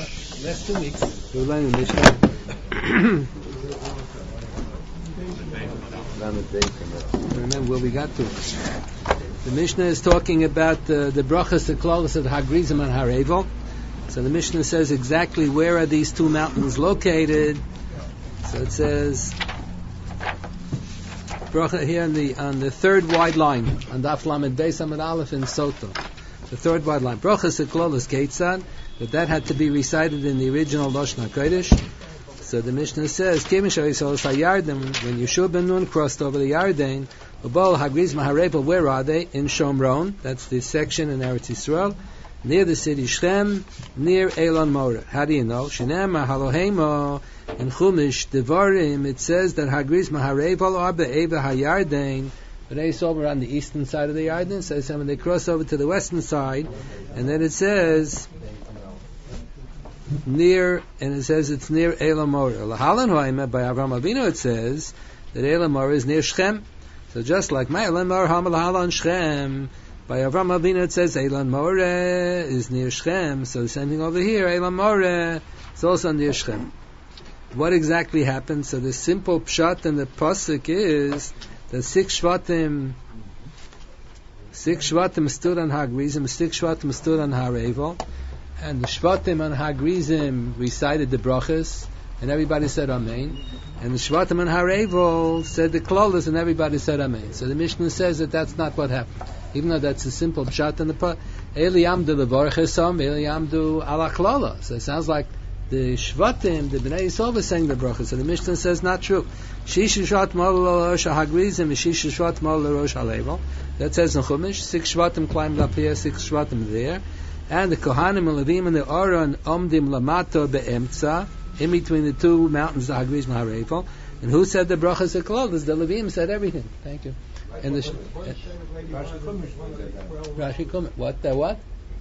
Last 2 weeks. We're learning Mishnah. Remember where we got to. The Mishnah is talking about the brachas, the klolos of Hagrizim and Harevel. So the Mishnah says exactly where are these two mountains located. So it says bracha here on the third wide line on Daf Lamed Beis Amud Aleph in Soto. The third wide line. Brachas the klolos Keitzad, but that had to be recited in the original Lashon HaKodesh. So the Mishnah says, when Yeshua ben Nun crossed over the Yarden, where are they? In Shomron. That's the section in Eretz Yisrael, near the city Shechem, near Elon Moreh. How do you know? Shenema Halohemo in Chumash Devarim. It says that Hagriz Maharevel are be'eva HaYarden. But they saw over on the eastern side of the Yarden. So when they cross over to the western side, and then it says near, and it says it's near Elam Moreh. Lahalan Ho'ayim by Avraham Avinu, it says that Elam Moreh is near Shechem. So just like my Elam Moreh Hamalan Shechem, by Avraham Avinu it says Elam Moreh is near Shechem. So the same thing over here, Elam Moreh is also near Shechem. What exactly happened? So the simple pshat in the pasuk is that six shvatim stood on Hagrizim, 6 shvatim stood on Harevel. And the Shvatim and Hagrizim recited the brachas, and everybody said Amen. And the Shvatim and Harevel said the klolos, and everybody said Amen. So the Mishnah says that that's not what happened. Even though that's a simple pshat in the part, Eli Yamdu levarchesam, Eli Yamdu ala klola. So it sounds like the Shvatim, the Bnei Yisrael was saying the brachas. So the Mishnah says not true. Shish Shvat Mol Rosh Hagrizim, Shish Shvat Mol Rosh Harevel. That says in Chumash, 6 Shvatim climbed up here, 6 Shvatim there. And the Kohanim and Levim and the Aron Omdim Lamato Be'emtza, in between the two mountains, the Hagriz and Harevel. And who said the brachas HaKlolos? The Levim said everything. Thank you. And the Rashi Kumet. What? What?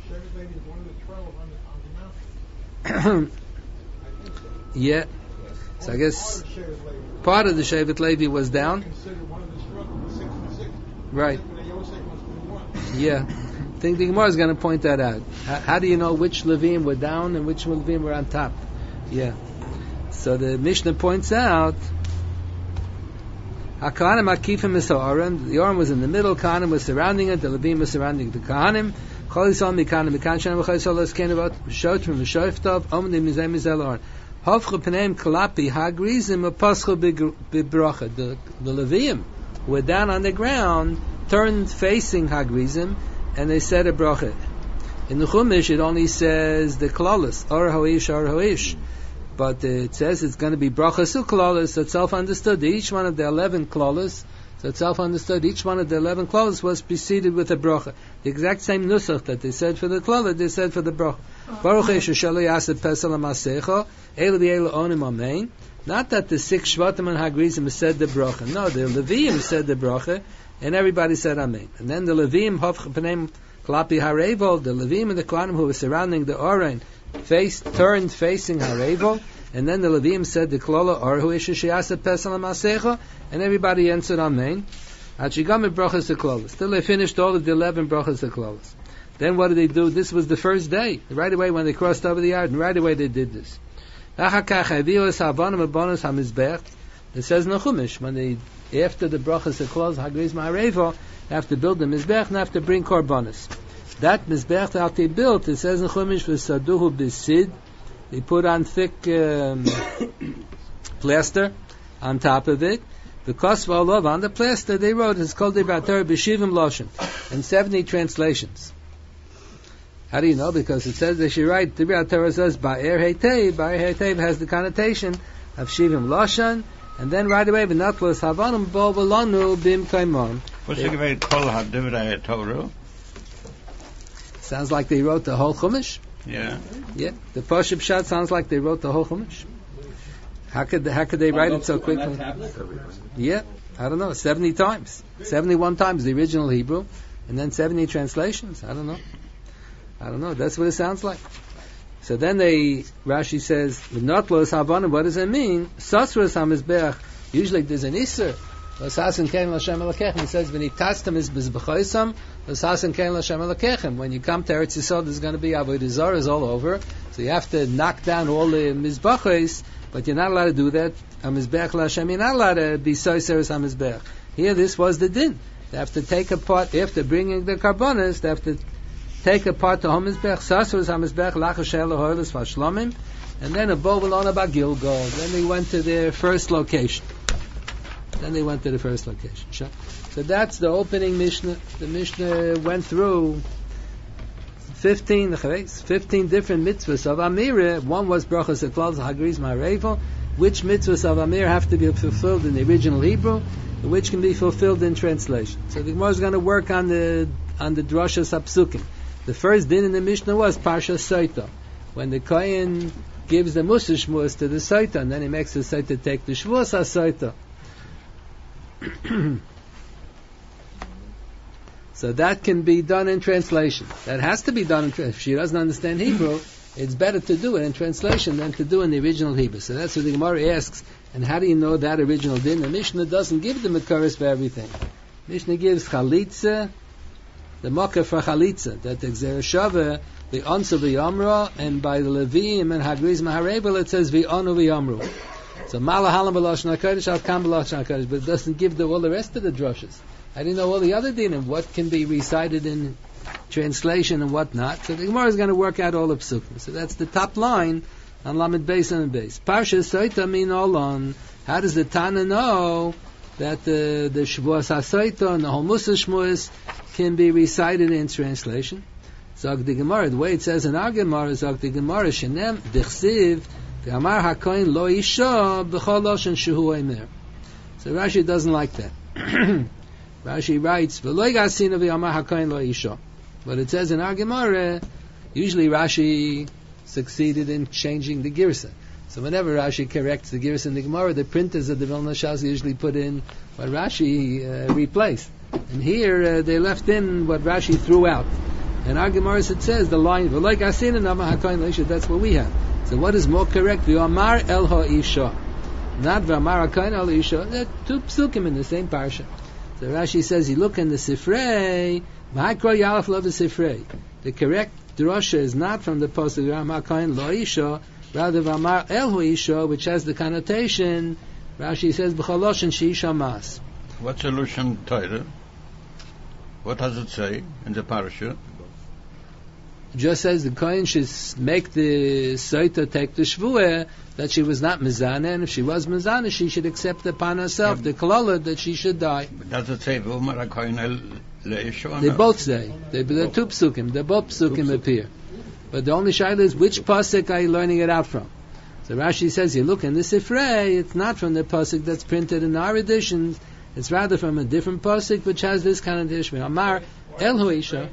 Yeah. So I guess part of the Shevet Levi was down. Right. Yeah. I think the Gemara is going to point that out. How do you know which Levim were down and which Levim were on top? Yeah. So the Mishnah points out HaKahanim Akifim is Aaron. The Aaron was in the middle. Kahanim was surrounding it. The Levim was surrounding the Kahanim. Chol Yisrael Mikahanim Mikahanim Chol Yisrael Es Kenevot Shochim V'Shoiftov Omdim Mizem Mizel Aaron. Hofcha Pneim Kalapi Hagrizim Apaschu B'Bracha. The Levim were down on the ground, turned facing Hagrizim, and they said a bracha. In the Chumash, it only says the klolos, or hoish. But it says it's going to be bracha su klolos, so it's self-understood. Each one of the 11 klolos, so it's self-understood. Each one of the 11 klolos was preceded with a bracha. The exact same nusach that they said for the klolos, they said for the bracha. Baruch Yeshua Yaseh Pesel HaMasecha, Elu V'Elu Onim Amen. Not that the 6 Shvatim and Hagrizim said the bracha. No, the Levim said the bracha, and everybody said Amen. And then the Levim, Hofchapanem Klapi Harevel, the Levim and the Kohanim who were surrounding the Oren, turned facing Harevel, and then the Levim said the Klola Orhu Ishishiyasa Pesel HaMasecha, and everybody answered Amen. Achigam brachas the Klolas. Till they finished all of the 11 brachas the Klolas. Then what did they do? This was the first day. Right away when they crossed over the yard, and right away they did this. It says in the Chumash, when they, after the brachas the Klolos, Hagriz Ma'arevo, they have to build the Mizbech and have to bring korbanos. That Mizbech that they built, it says in Chumash, V'saduhu b'sid, they put on thick plaster on top of it. The Kosva Olov, on the plaster, they wrote, it's called the Batar B'shivim Loshen, in 70 translations. How do you know? Because it says they should write, the Torah says, Ba'er Heitev has the connotation of Shivim Loshen, and then right away, V'natlos Havanum Bo V'lanu Bim Kaimon. What's the way Kol HaDivrei Torah? Sounds like they wrote the whole Chumash. Yeah. Yeah. The Pashup Pshat sounds like they wrote the whole Chumash. How could they write it so quickly? Yeah. I don't know. 70 times. 71 times the original Hebrew, and then 70 translations. I don't know. That's what it sounds like. So then Rashi says, "Not los havanim." What does it mean? Sasras hamizbeach. Usually there's an iser V'sasen kein l'Hashem Elokechem. He says, "V'nitastem is b'zbechoisam, v'sasen kein l'Hashem Elokechem." When you come to Eretz Yisrael, there's going to be avodah zarahs all over. So you have to knock down all the mizbachos, but you're not allowed to do that. Hamizbech l'Hashem, you're not allowed to be soiseres hamizbech. Here, this was the din. They have to take apart, after bringing the karbonos, they have to take apart the hamizbech, soiseres hamizbech, lachasher lehoilis v'shlomim, and then a bovelon about Gilgal. Then they went to their first location. So that's the opening Mishnah. The Mishnah went through 15 different mitzvahs of Amir. One was brachas eklal hagriz ma'arevel. Which mitzvahs of Amir have to be fulfilled in the original Hebrew, and which can be fulfilled in translation. So the Gemara is going to work on the drashas hapsukim. The first din in the Mishnah was Parsha Saita, when the Kohen gives the Musar Shmuas to the Saita, and then he makes the Saita take the Shvuas HaSaita. So that can be done in translation. That has to be done in translation. If she doesn't understand Hebrew, it's better to do it in translation than to do it in the original Hebrew. So that's what the Gemara asks. And how do you know that original din? The Mishnah doesn't give the Makaris for everything. Mishnah gives Chalitza, the Makkah for Chalitza, that the Gzereshava, the Onsa v'Yamra, and by the Leviim and Hagriz Maharevel it says v'Onu v'Yamru. So Malahalam b'Lashon HaKodesh, Al-Kam b'Lashon HaKodesh, but it doesn't give all the rest of the drushes. I didn't know all the other dinim, what can be recited in translation and what not. So the Gemara is going to work out all the psukim. So that's the top line on Lamed Beis and Beis. Parsha Soita min Olon. How does the Tana know that the Shavuos HaSoita and the whole Musar Shmuas can be recited in translation? Zog the Gemara, the way it says in our Gemara, Zog the Gemara, Shenem Dichsiv, the Amar HaKoin Lo Isha B'chol Loshen Shehu Eimer. So Rashi doesn't like that. Rashi writes, V'lo Yigasina v'Amar HaKoin Lo Isha. But it says in our Gemara, usually Rashi succeeded in changing the Girsa. So whenever Rashi corrects the Girsa in the Gemara, the printers of the Vilna Shas usually put in what Rashi replaced. And here they left in what Rashi threw out. And our Gemara it says the line V'lo Yigasina v'Amar HaKoin Lo Isha. That's what we have. So what is more correct? V'Amar El HaIsha. Not V'Amar HaKoin El Isha. There are two psukim in the same parsha. So Rashi says, you look in the Sifrei, the correct drasha is not from the pasuk V'Amar HaKoin Lo Isha, rather V'Amar El HaIsha, which has the connotation, Rashi says, B'chol Loshen She'isha Mas. What's the Loshen Torah? What does it say in the parasha? It just says the Kohen should make the Saita take the Shvuah, that she was not Mizana, and if she was Mizana, she should accept upon herself the Kalala that she should die. But does it say V'Amar HaKoin Lo Isha? They both say. They're two psukim. They're both psukim appear. But the only shaila is which pasuk are you learning it out from? So Rashi says, you look in the Sifrei, it's not from the pasuk that's printed in our editions, it's rather from a different pasuk which has this connotation. Amar El HaIsha.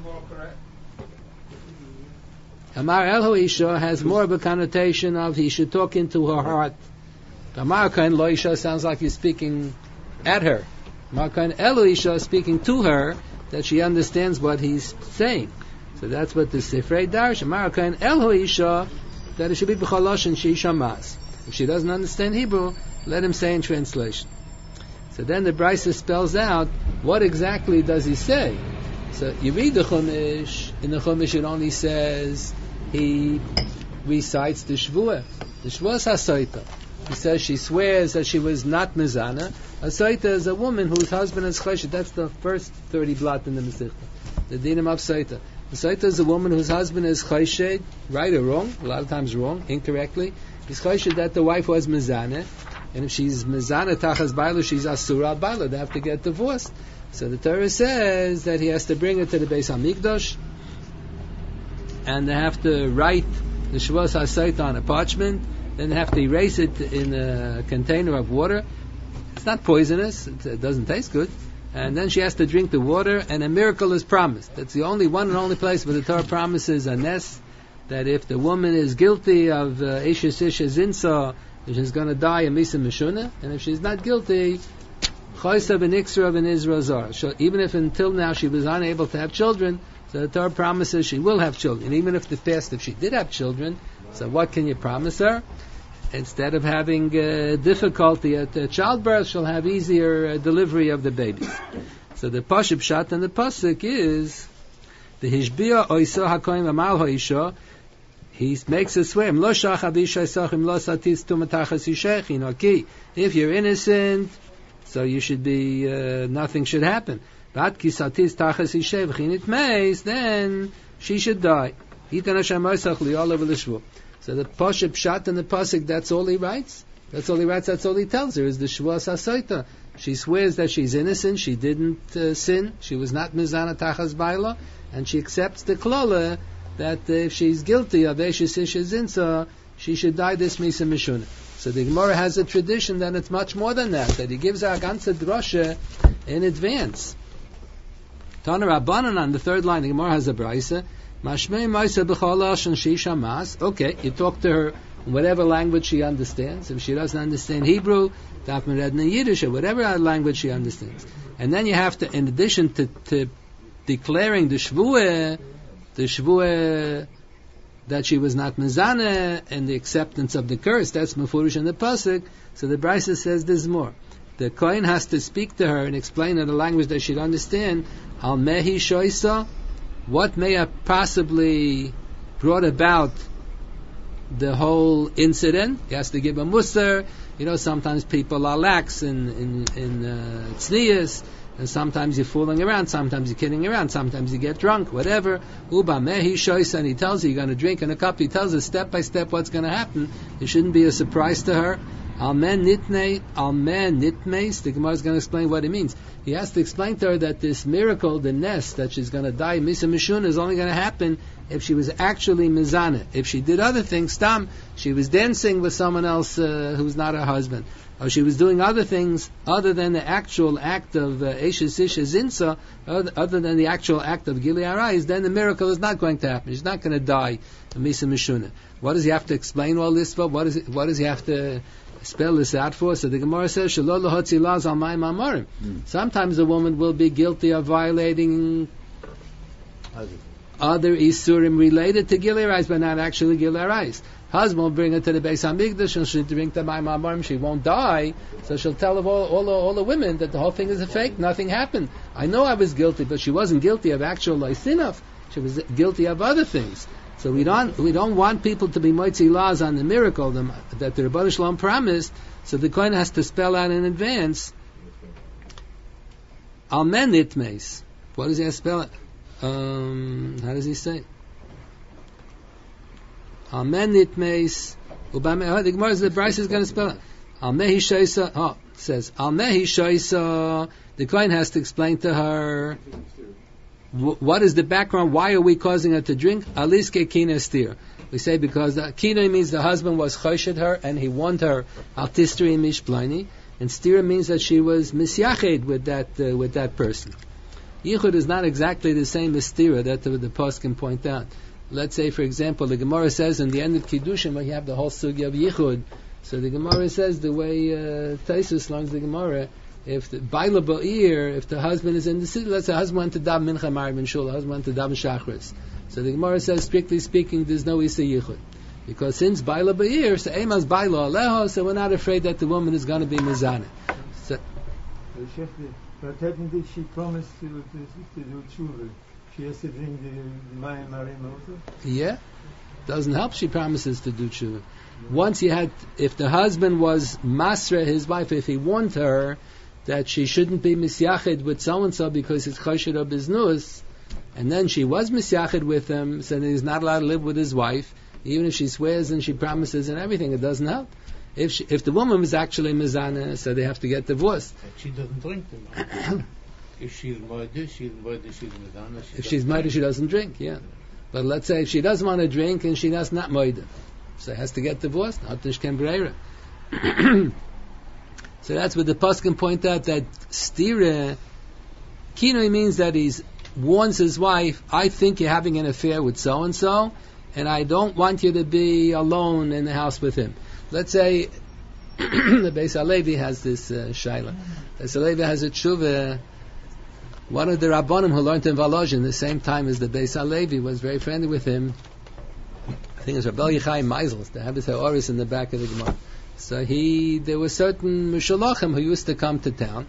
Amar El HaIsha has more of a connotation of he should talk into her heart. Amar HaKoin Lo Isha sounds like he's speaking at her. Amar HaKoin El HaIsha is speaking to her, that she understands what he's saying. So that's what the Sifrei Darsh. Amar HaKoin El HaIsha, that it should be B'chol Loshen She'isha Mas. If she doesn't understand Hebrew, let him say in translation. So then the Brisa spells out what exactly does he say. So you read the Chumash. In the Chumash it only says he recites the Shvuah. The Shvuah HaSoita. He says she swears that she was not Mizana. A Soita is a woman whose husband is Chesed. That's the first 30 blot in the Masechta. The Dinim of Soita. A Soita is a woman whose husband is Chesed, right or wrong, a lot of times wrong, incorrectly. He's Chesed that the wife was Mizana. And if she's Mizana Tachas Baila, she's Asura Baila. They have to get divorced. So the Torah says that he has to bring it to the Beis HaMikdash, and they have to write the Shavuos HaSoita on a parchment, then they have to erase it in a container of water. It's not poisonous, it doesn't taste good. And then she has to drink the water, and a miracle is promised. That's the only one and only place where the Torah promises a nes, that if the woman is guilty of Eishes Isha Zinsa, she's going to die in Misa Meshuna, and if she's not guilty, Choysa b'Niksra b'Nizra Zar. So even if until now she was unable to have children, so the Torah promises she will have children. And even if she did have children, so what can you promise her? instead of having difficulty at childbirth, she'll have easier delivery of the babies. So the Pashib Shat and the Pasuk is the Hishbia Oisa HaKoim Amal Ha'isha. He makes a swear. If you're innocent, so you should be, nothing should happen. Then she should die. So the Pashib Pshat and the Pasuk, that's all he writes. That's all he writes, that's all he tells her, is the Shvuas HaSoita. She swears that she's innocent, she didn't sin, she was not Mizana Tachas Baila, and she accepts the Klola that if she's guilty of Eishes Ishes Zinsa, she should die this Misa Mishuna. So the Gemara has a tradition that it's much more than that he gives her a ganze drosha in advance. Tana Rabbanan on the third line, the Gemara has a Braisa. Mashmei Maisa B'chol Lashon Shisha Mas. Okay, you talk to her in whatever language she understands. If she doesn't understand Hebrew, Daf Mered in Yiddish, or whatever language she understands. And then you have to, in addition to declaring the Shvuah that she was not Mizaneh, and the acceptance of the curse, that's Mefurish in the Pasuk. So the Brisa says there's more. The Kohen has to speak to her and explain in a language that she'd understand. Al mehi shoisa, what may have possibly brought about the whole incident. He has to give a musar. Sometimes people are lax in tznius, and sometimes you're fooling around, sometimes you're kidding around, sometimes you get drunk, whatever. Uba mehi shoisa, and he tells you you're going to drink in a cup. He tells us step by step what's going to happen. It shouldn't be a surprise to her. Almen nitmeis. The Gemara is going to explain what it means. He has to explain to her that this miracle, the nest that she's going to die Misa Mishuna, is only going to happen if she was actually Mizana. If she did other things, she was dancing with someone else who's not her husband, or she was doing other things other than the actual act of Eishes Isha Zinsa, other than the actual act of Gili Arayis, then the miracle is not going to happen. She's not going to die Misa Mishuna. What does he have to explain all this for? What does he have to spell this out for? So the Gemara says, sometimes a woman will be guilty of violating other Isurim related to Gilei Arayis, but not actually Gilei Arayis. Husband will bring her to the Beis HaMikdash, and she'll drink the Mayim HaMarim, she won't die, so she'll tell all the women that the whole thing is a fake, nothing happened. I know I was guilty, but she wasn't guilty of actual Lysinaf, she was guilty of other things. So we don't want people to be moitzi laws on the miracle that the Rebbeinu Shalom promised. So the Kohen has to spell out in advance. Almen nitmeis. What does he have to spell it? How does he say? Almen nitmeis. The Gemara, the Bryce is going to spell it. Almehi shoisa. Says Almehi shoisa. The Kohen has to explain to her. What is the background? Why are we causing her to drink? Aliske kina stir. We say because kina means the husband was choshed her and he warned her altistri mishplani, and stir means that she was misyached with that person. Yichud is not exactly the same as stira that the post can point out. Let's say, for example, the Gemara says in the end of Kiddushin, when you have the whole sugya of yichud, so the Gemara says the way Taisus learns the Gemara. If the Baila Ba'ir, if the husband is in the city, let's say the husband went to Dab Mincha Mariv and Shul, the husband went to Dab Shachris. So the Gemara says, strictly speaking, there's no Isa Yichud. Because since Baila Ba'ir, so Eimas Baila Aleho, so we're not afraid that the woman is going to be Mizana. So, but technically she promised to do tshuva. She has to drink the Mayim Marim also? Yeah. Doesn't help she promises to do tshuva. Once if the husband was Masra, his wife, if he warned her that she shouldn't be misyached with so-and-so because it's choshed or biznus, and then she was misyached with him, so he's not allowed to live with his wife, even if she swears and she promises and everything, it doesn't help. If the woman was actually mizana, so they have to get divorced. She doesn't drink them. If she's murder, she's mizana. If she's murder, she doesn't drink, yeah. But let's say if she does want to drink and she does not murder, so has to get divorced. So that's what the Paskin point out, that stira kinoi means that he warns his wife, I think you're having an affair with so and so, and I don't want you to be alone in the house with him. Let's say the Beis HaLevi has this shaila. Beis HaLevi has a tshuva. One of the Rabbanim who learned in Volozhin the same time as the Beis HaLevi was very friendly with him. I think it's Rabbi Yochai Meisels. They have his Ha'oris in the back of the Gemara. So there were certain Mishalachim who used to come to town,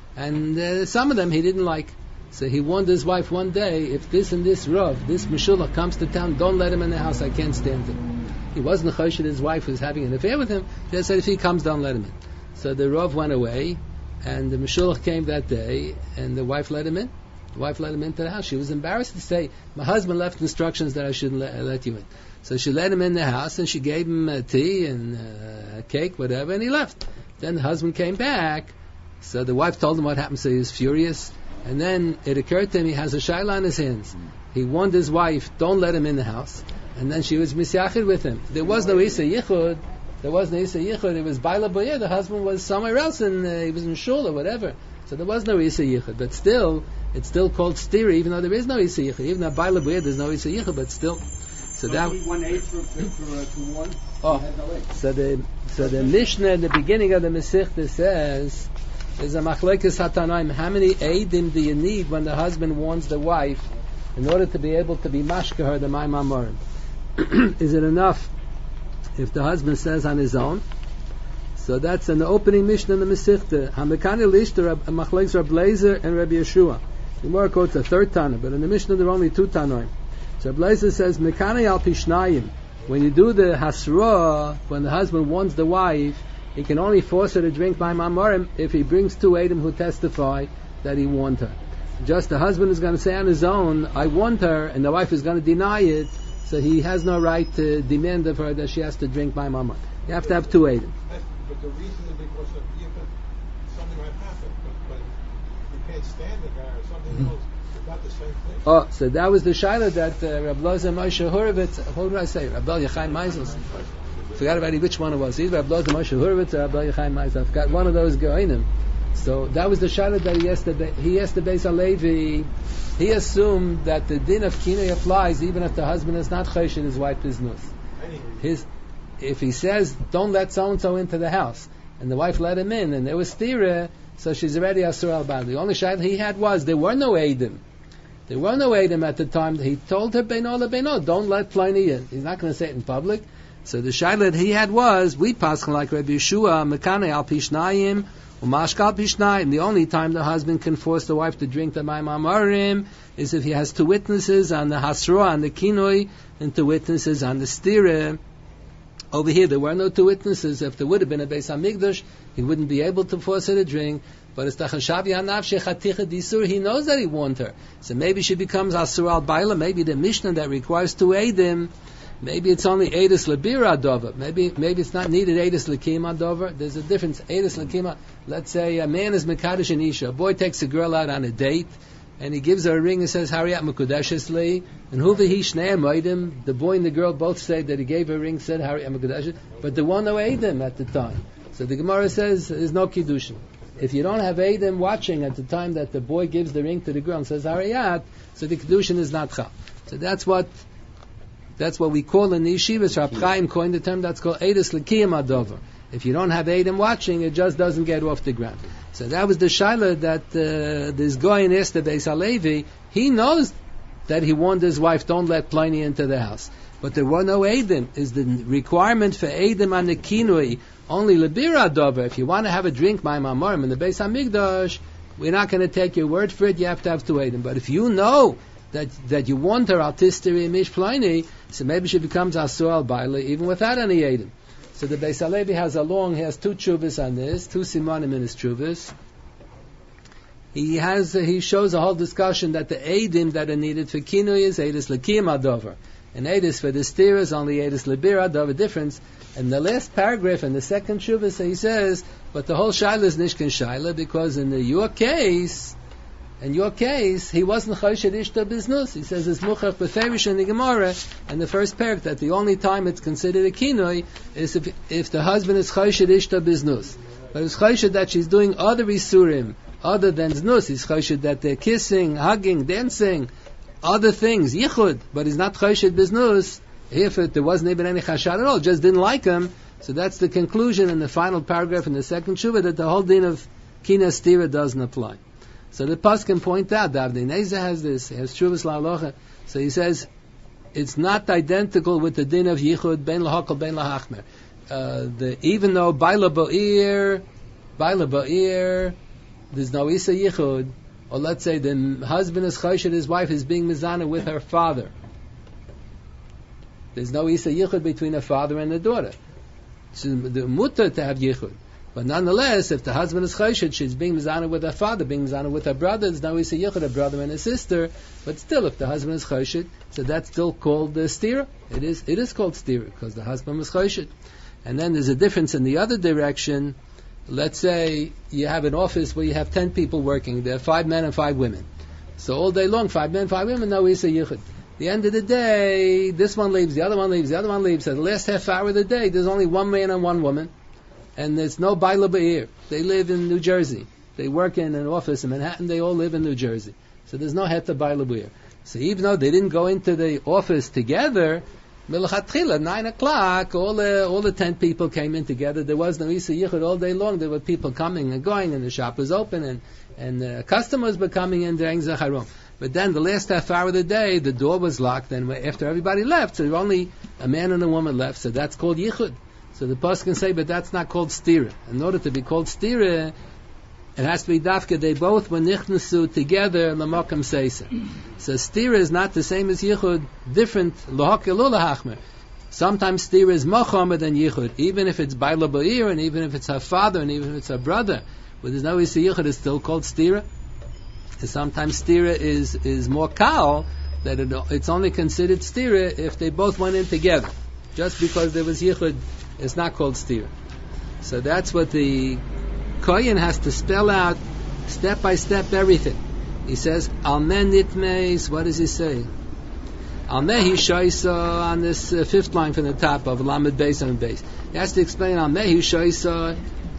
and some of them he didn't like. So he warned his wife one day, if this and this Rav, this Mishulach comes to town, don't let him in the house, I can't stand him. He wasn't choshed his wife was having an affair with him, he just said if he comes, don't let him in. So the Rav went away, and the Mishulach came that day, and the wife let him in. The wife let him into the house. She was embarrassed to say, my husband left instructions that I shouldn't let you in. So she let him in the house, and she gave him tea and a cake, whatever, and he left. Then the husband came back, so the wife told him what happened, so he was furious. And then it occurred to him he has a shaila on his hands. He warned his wife, don't let him in the house. And then she was misyachid with him. There was no Isa Yichud. It was Baila Boyer. The husband was somewhere else, and he was in shul or whatever. So there was no Isa Yichud. But still, it's still called stira, even though there is no Isa Yichud. Even at Baila Boyer, there's no Isa Yichud, but still. So that. One age for one. So the Mishnah at the beginning of the Masechta says. There's a machlekes hatanaim. How many eidim do you need when the husband warns the wife in order to be able to be mashka her the mayim amorim? Is it enough if the husband says on his own? So that's an opening mishnah in the Masechta. Hamekani lishta machlekes Rab Leizer and Rabbi Yeshua. The Gemara quotes a third Tana, but in the mishnah there are only two Tanoim. So Rab Leizer says mekani al pishnayim. When you do the hasra, when the husband warns the wife, he can only force her to drink by Mamorim if he brings two Eidim who testify that he warned her. Just the husband is going to say on his own, I warned her, and the wife is going to deny it, so he has no right to demand of her that she has to drink by Mamorim. You have to have two Eidim. But the reason is because of something might happen, but you can't stand the guy or something else. It's not the same thing. Oh, so that was the shaila that Rabbi Loza Moshe Horovitz, what did I say? Rabbi Yochai Meisels. I forgot about which one it was. Either Rabbi Loza Moshe Horovitz or Rabbi Yochai Meisels. I forgot one of those goinim. So that was the shaila that he asked the Beis HaLevi. He assumed that the din of kinoi applies even if the husband is not choshed his wife biznus. If he says, don't let so-and-so into the house, and the wife let him in, and there was stira, so she's already asur al-bad. The only shaila he had was, there were no eidim. There were no eidim at the time. He told her, beino lebeino, don't let Pliny in. He's not going to say it in public. So the shaila that he had was, we pass like Rabbi Yeshua, mekane al pishnayim, umashka al pishnayim. The only time the husband can force the wife to drink the mayim amarim is if he has two witnesses on the hasra, on the kinoi, and two witnesses on the stira. Over here, there were no two witnesses. If there would have been a Beis HaMikdash, he wouldn't be able to force her to drink. But it's Tachashav Yanav Shechaticha Disur. He knows that he warned her. So maybe she becomes Asur al Baila. Maybe the Mishnah that requires two Eidim, maybe it's only Eidus Lebira Dover. Maybe it's not needed Eidus Lekima Dover. There's a difference. Eidus Lekima. Let's say a man is Mekadosh and Isha. A boy takes a girl out on a date, and he gives her a ring and says, Hariyat Mekudeshesli. And Huvahi Shnei Moedim, the boy and the girl both say that he gave her a ring, said Hariyat Mekudesh, but there were no Eidim at the time. So the Gemara says, there's no Kiddushin. If you don't have Eidim watching at the time that the boy gives the ring to the girl and says Hariyat, so the Kiddushin is not Chal. So that's what we call in the yeshivas. Rab Chaim coined the term that's called Eidus L'Kiyam Adover. If you don't have Eidim watching, it just doesn't get off the ground. So that was the shaila that this guy asked the Beis HaLevi. He knows that he warned his wife, don't let Pliny into the house. But there were no Eidim. Is the requirement for Eidim on the kinui only Lebira Dover? If you want to have a drink by Mamorim in the Beis HaMikdash, we're not going to take your word for it. You have to have two Eidim. But if you know that you warned her Altisteri Mish Pliny, so maybe she becomes Asur al Baila even without any Eidim. So the Beis HaLevi has two tshuvas on this, two simanim in his tshuvas. He shows a whole discussion that the eidim that are needed for kinui is eidus l'kiyam adover, and eidus for the stira is only eidus l'bira adover difference. And the last paragraph in the second tshuvah, he says, but the whole shaila is nishkan shaila because in your case, he wasn't choshed ishta biznus. He says it's muchach beferish in the Gemara, and the first parak that the only time it's considered a kinui is if the husband is choshed ishta biznus. But it's choshed that she's doing other isurim other than znus. He's choshed that they're kissing, hugging, dancing, other things, yichud. But he's not choshed biznus. If there wasn't even any chashad at all, just didn't like him. So that's the conclusion in the final paragraph in the second shuvah that the whole din of kina stira doesn't apply. So the Pasuk can point out that Avnei Neza has this, he has Shuvas La'alocha. So he says, it's not identical with the din of yichud ben lahakol ben lahachmer. Even though baila ba'ir, there's no isa yichud, or let's say the husband is choshed, his wife is being mizana with her father. There's no isa yichud between the father and the daughter. So the mutter to have yichud. But nonetheless, if the husband is choshed, she's being mizana with her father, being mizana with her brother, there's no isa yichud, a brother and a sister. But still, if the husband is choshed, so that's still called stira. It is called stira, because the husband was choshed. And then there's a difference in the other direction. Let's say you have an office where you have 10 people working. There are 5 men and 5 women. So all day long, 5 men, 5 women, no isa yichud. The end of the day, this one leaves, the other one leaves, the other one leaves. So the last half hour of the day, there's only 1 man and 1 woman. And there's no baila ba'ir. They live in New Jersey. They work in an office in Manhattan. They all live in New Jersey. So there's no heta baila ba'ir. So even though they didn't go into the office together, milchatchila, 9 o'clock, all the 10 people came in together. There was no isa yichud all day long. There were people coming and going, and the shop was open, and customers were coming in during Zacharom. But then the last half hour of the day, the door was locked, and after everybody left, so there were only a man and a woman left, so that's called yichud. So the pasuk can say, but that's not called stira. In order to be called stira, it has to be dafka. They both were nichnasu together, lamakam seisa. So stira is not the same as yichud, different, lahakil ulahachmer. Sometimes stira is mochamer than yichud, even if it's baila ba'ir, and even if it's her father, and even if it's her brother. But there's no isa yichud, it's still called stira. Sometimes stira is more kal, that it's only considered stira if they both went in together. Just because there was yichud, it's not called stira. So that's what the kohen has to spell out step by step everything. He says, Almen nitmeis, what does he say? Almehi shoisa on this 5th line from the top of Lamed Beis and Beis. He has to explain Almehi shoisa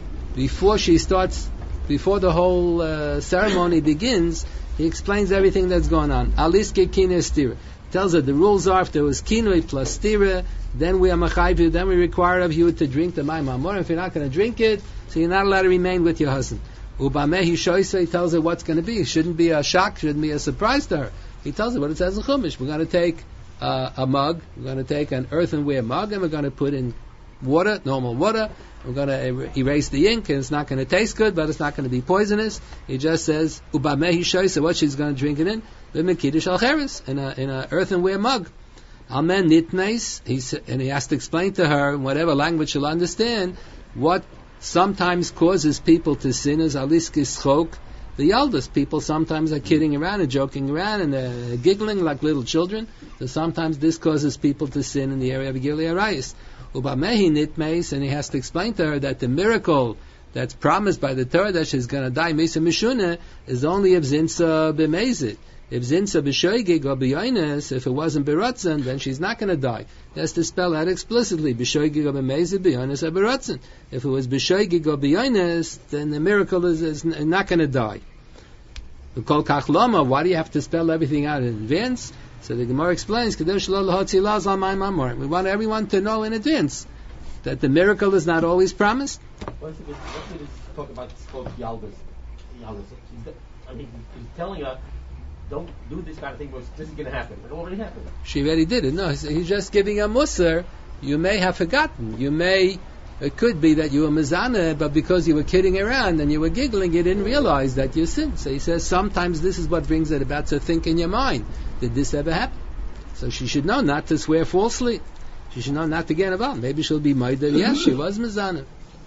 before the whole ceremony begins. He explains everything that's going on. Aliske kinei stira. Tells her the rules are if there was kinoi plus stira, then we are machayv, then we require of you to drink the mayim hamor. If you're not going to drink it, so you're not allowed to remain with your husband. Ubamehi shoisa, he tells her what's going to be. It shouldn't be a shock, shouldn't be a surprise to her. He tells her what it says in Chumash. We're going to take a mug, we're going to take an earthenware mug, and we're going to put in water, normal water. We're going to erase the ink, and it's not going to taste good, but it's not going to be poisonous. He just says, Ubamehi shoisa, what she's going to drink it in? B'mekidish al cheres, in a earthenware mug. Amen nitmeis, and he has to explain to her, in whatever language she'll understand, what sometimes causes people to sin is aliskis chok. The eldest people sometimes are kidding around and joking around and they're giggling like little children. So sometimes this causes people to sin in the area of Gilei Arayis. Ubamehi nitmeis, and he has to explain to her that the miracle that's promised by the Torah that she's going to die misa mishuna is only if zinsa b'mezit. If zinsa b'shoigig or b'yoines, if it wasn't b'ratzin, then she's not going to die. He has to spell out explicitly, b'shoigig or b'mezit, b'yoines or b'ratzin. If it was b'shoigig or b'yoines, then the miracle is not going to die. Kol kach lama, why do you have to spell everything out in advance? So the Gemara explains, we want everyone to know in advance that the miracle is not always promised. What should this talk about spoke Yaldus? I mean, he's telling her, don't do this kind of thing because this is going to happen. It already happened. She already did it. No, he's just giving a musar. You may have forgotten. It could be that you were mizana, but because you were kidding around and you were giggling, you didn't realize that you sinned. So he says, sometimes this is what brings it about to think in your mind. Did this ever happen? So she should know not to swear falsely. She should know not to get involved. Maybe she'll be ma'ida. Yes, she was mizana.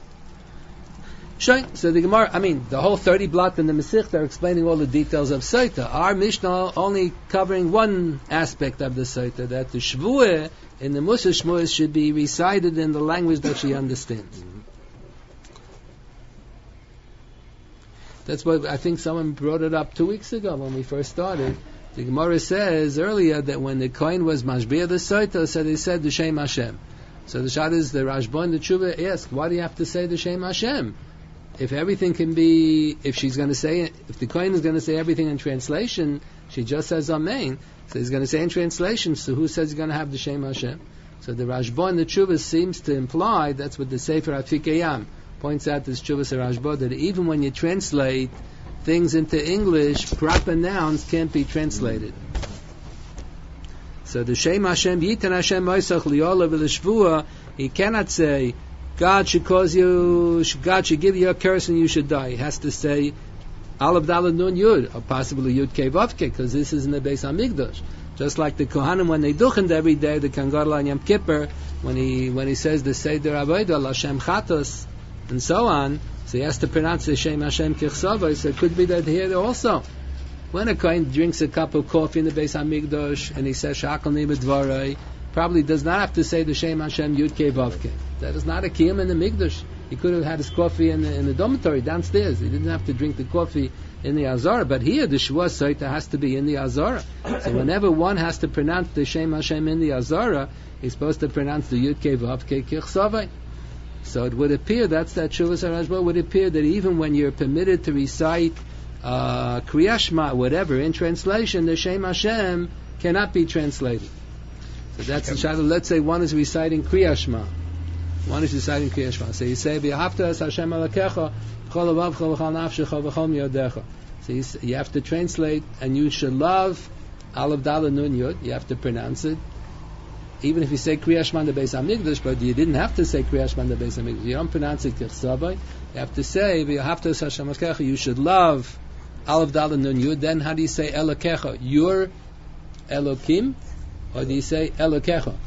So the Gemara, the whole 30 blot in the Masechta are explaining all the details of Saita. Our Mishnah only covering one aspect of the Saita, that the Shvuah in the Musa Shmuas should be recited in the language that she understands. That's what I think someone brought it up 2 weeks ago when we first started. The Gemara says earlier that when the Kohen was Mashbiach the Saita, so they said the Shem Hashem. So the Shad is the Rashba and the Tshuva ask, why do you have to say the Shem Hashem? If everything can be, if the Kohen is going to say everything in translation, she just says Amen. So he's going to say in translation, so who says he's going to have the Shem Hashem? So the Rashba and the Tshuva seems to imply, that's what the Sefer Afikeyam points out, this Tshuva Rashba, that even when you translate things into English, proper nouns can't be translated. So the Shem Hashem Yitan Hashem Moisach Liola V'Lishvua, he cannot say God should give you a curse and you should die. He has to say Aleph Daled Nun Yud, or possibly Yud Kei Vav Kei, because this is in the Beis Hamikdash. Just like the Kohanim when they duchened every day, the Kangadol on Yom Kippur, when he says the Seder Avodah Lashem Chatos and so on, so he has to pronounce the Shem Hashem Kichsavai. So it could be that here also, when a Kohen drinks a cup of coffee in the Beis Hamikdash and he says Shakal Nima Dvarai, probably does not have to say the Shem Hashem Yud Kei Vav Kei. That is not a kiyum in the Mikdash. He could have had his coffee in the dormitory downstairs. He didn't have to drink the coffee in the Azara. But here, the Shua Saita has to be in the Azara. So whenever one has to pronounce the Shem Hashem in the Azara, he's supposed to pronounce the Yud Kei Vav Kei Kichsavai. So it would appear, that's that Shuvas HaRashba, would appear that even when you're permitted to recite Kriya Shema, whatever, in translation, the Shem Hashem cannot be translated. So that's the shadow. Let's say one is reciting Kriya Shema. One is reciting Kriya Shema. So you say, V'ahavta Hashem Alakecha, B'chol Avavcha, B'chol Nafshecha, B'chol Miyodecha. So you have to translate, and you should love Aleph Daled Nun Yud. You have to pronounce it. Even if you say Kriya Shema in the Beis Hamikdash, but you didn't have to say Kriya Shema in the Beis Hamikdash. You don't pronounce it Kichsavai. You have to say, V'ahavta Hashem Alakecha, you should love Aleph Daled Nun Yud. Then how do you say Elokecha? Your Elokim? Or do you say Elokecha?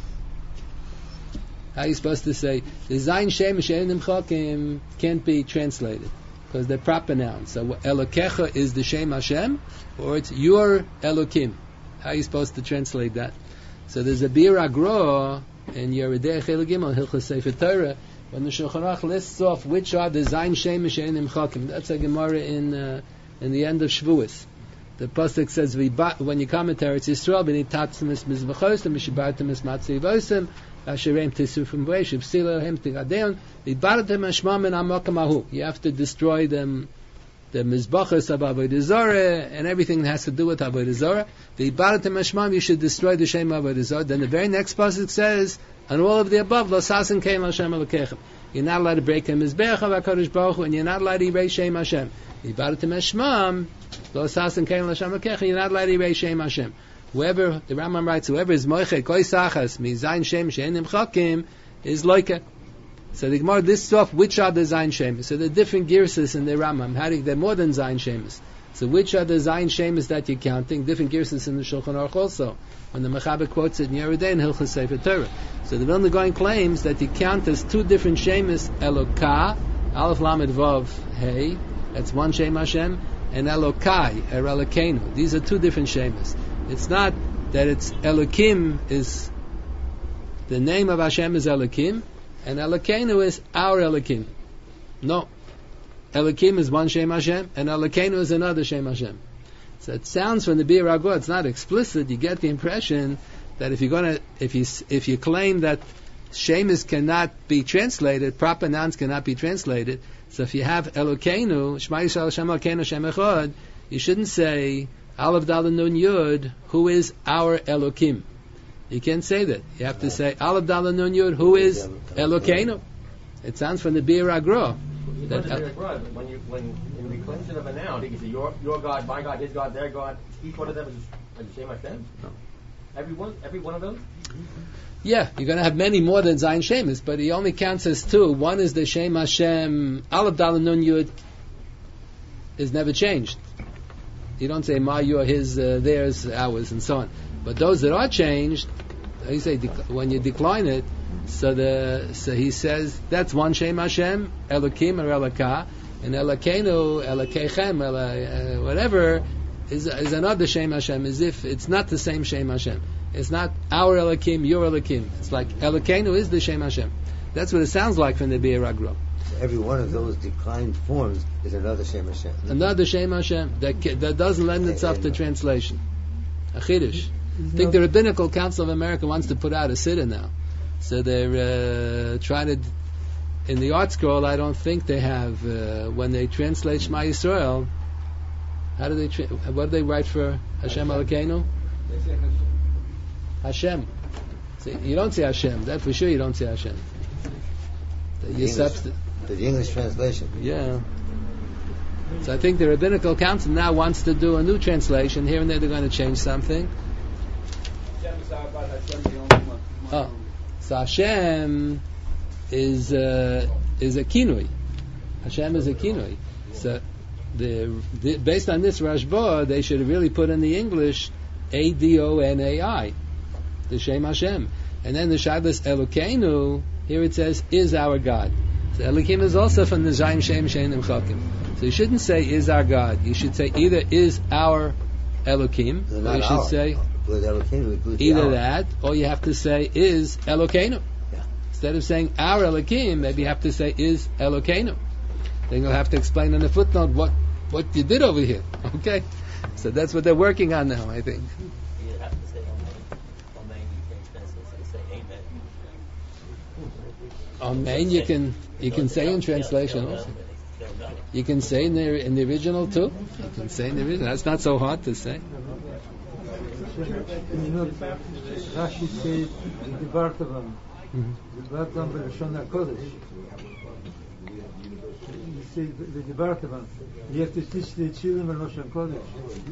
How are you supposed to say the Zayin Shem She'enim Chokim can't be translated because they're proper nouns. So Elokecha is the Shem Hashem, or it's your Elokim. How are you supposed to translate that? So there's a Bir Agro in Yeridei Chel Gimel Hilchos Sefer Torah when the Shulchan Aruch lists off which are the Zayin Shem She'enim Chokim. That's a Gemara in the end of Shavuos. The pasuk says, when you commentary, it's Yisrael, b'ni tatzimis mizvachosim, b'shibartimis matzivosim, b'asherem tisufim v'eshiv, silohem tigadeon, v'ibaratem hashma min amakam ahu. You have to destroy them, the mizbachos of Avodah Zarah, and everything that has to do with Avodah Zarah. V'ibaratem hashma, you should destroy the Shem Avodah Zarah. Then the very next pasuk says, and all of the above, lo sasin kein Hashem alokechem. You're not allowed to break him mizbeach of HaKadosh Baruch Hu, and you're not allowed to erase Shem Hashem. V'ibaratem hashma, lo sasin kein Hashem alokechem, you're not allowed to erase Shem Hashem. Whoever, the Rambam writes, whoever is moiche koi sachas mi zayin Shem she'enim chakim is loike. So the Gemara lists off which are the zayin Shemis. So there are different girsas in the Rambam. They're more than zayin Shemis. So which are the zayin Shemis that you're counting? Different girsas in the Shulchan Aruch also. When the Mechaber quotes it in Yeridei and Hilchos Sefer Torah. So the Vilna Gaon claims that you count as two different Shemis, Elokah, Aleph Lamed Vav Hey, that's one Shem Hashem, and Elokai, or Elokeinu. These are two different Shemis. It's not that it's Elokim is, the name of Hashem is Elokim, and Elokeinu is our Elokim. No. Elokim is one Shem Hashem, and Elokeinu is another Shem Hashem. So it sounds from the Bir Agor, it's not explicit. You get the impression that if you claim that Shemis cannot be translated, proper nouns cannot be translated. So if you have Elokeinu, Shema Yisrael Hashem Elokeinu Shem Echad, you shouldn't say Aleph Daled Nun Yud, who is our Elokim. You can't say that. You have to say Aleph Daled Nun Yud, who is Elokeinu. It sounds from the Bir Agor. When in the declension of a noun, you can say your God, my God, his God, their God. Each one of them is the same Hashem. No. Every one of those. Yeah, you're going to have many more than Zayin Shemis, but he only counts as two. One is the Shem Hashem, Aleph Daled Nun Yud is never changed. You don't say my, your, his, theirs, ours, and so on. But those that are changed, you say when you decline it, so he says that's one Shem Hashem, Elokim or Elokah, and Elokeinu, Elokechem, whatever is another Shem Hashem, as if it's not the same Shem Hashem. It's not our Elokim, your Elokim. It's like Elokeinu is the Shem Hashem. That's what it sounds like from the Bir Agro. Every one of those declined forms is another Shem Hashem. Another Shem Hashem that doesn't lend itself to translation. A Chiddush. I think the Rabbinical Council of America wants to put out a siddur now. So they're trying to, in the Art Scroll, I don't think they have, when they translate Shema Yisrael, how do they, what do they write for Hashem Elokeinu? Hashem. See, you don't say Hashem, that for sure you don't say Hashem. The English translation. Yeah. So I think the Rabbinical Council now wants to do a new translation. Here and there they're going to change something. Hashem is our God, Hashem the only one. Oh, so Hashem is a kinui. Hashem is a kinui. So based on this Rashba, they should have really put in the English Adonai, the Shem Hashem, and then the Shabbos Elokeinu. Here it says is our God. So Elokim is also from the Zayin Shem Shenim Chakim. So you shouldn't say is our God. You should say either is our Elokim, or you should say either that, or you have to say is Elokeinu. Yeah. Instead of saying our Elokim, maybe you have to say is Elokeinu. Then you'll have to explain in the footnote what you did over here. Okay? So that's what they're working on now, I think. You have to say Amen. You can't translate, say Amen. Amen, you can say in translation also. You can say in the original too. You can say in the original. That's not so hard to say. Rashi says the Bartavam. The Bartavam B'Lashon HaKodesh. He says the Bartavam. You have to teach the children B'Lashon HaKodesh.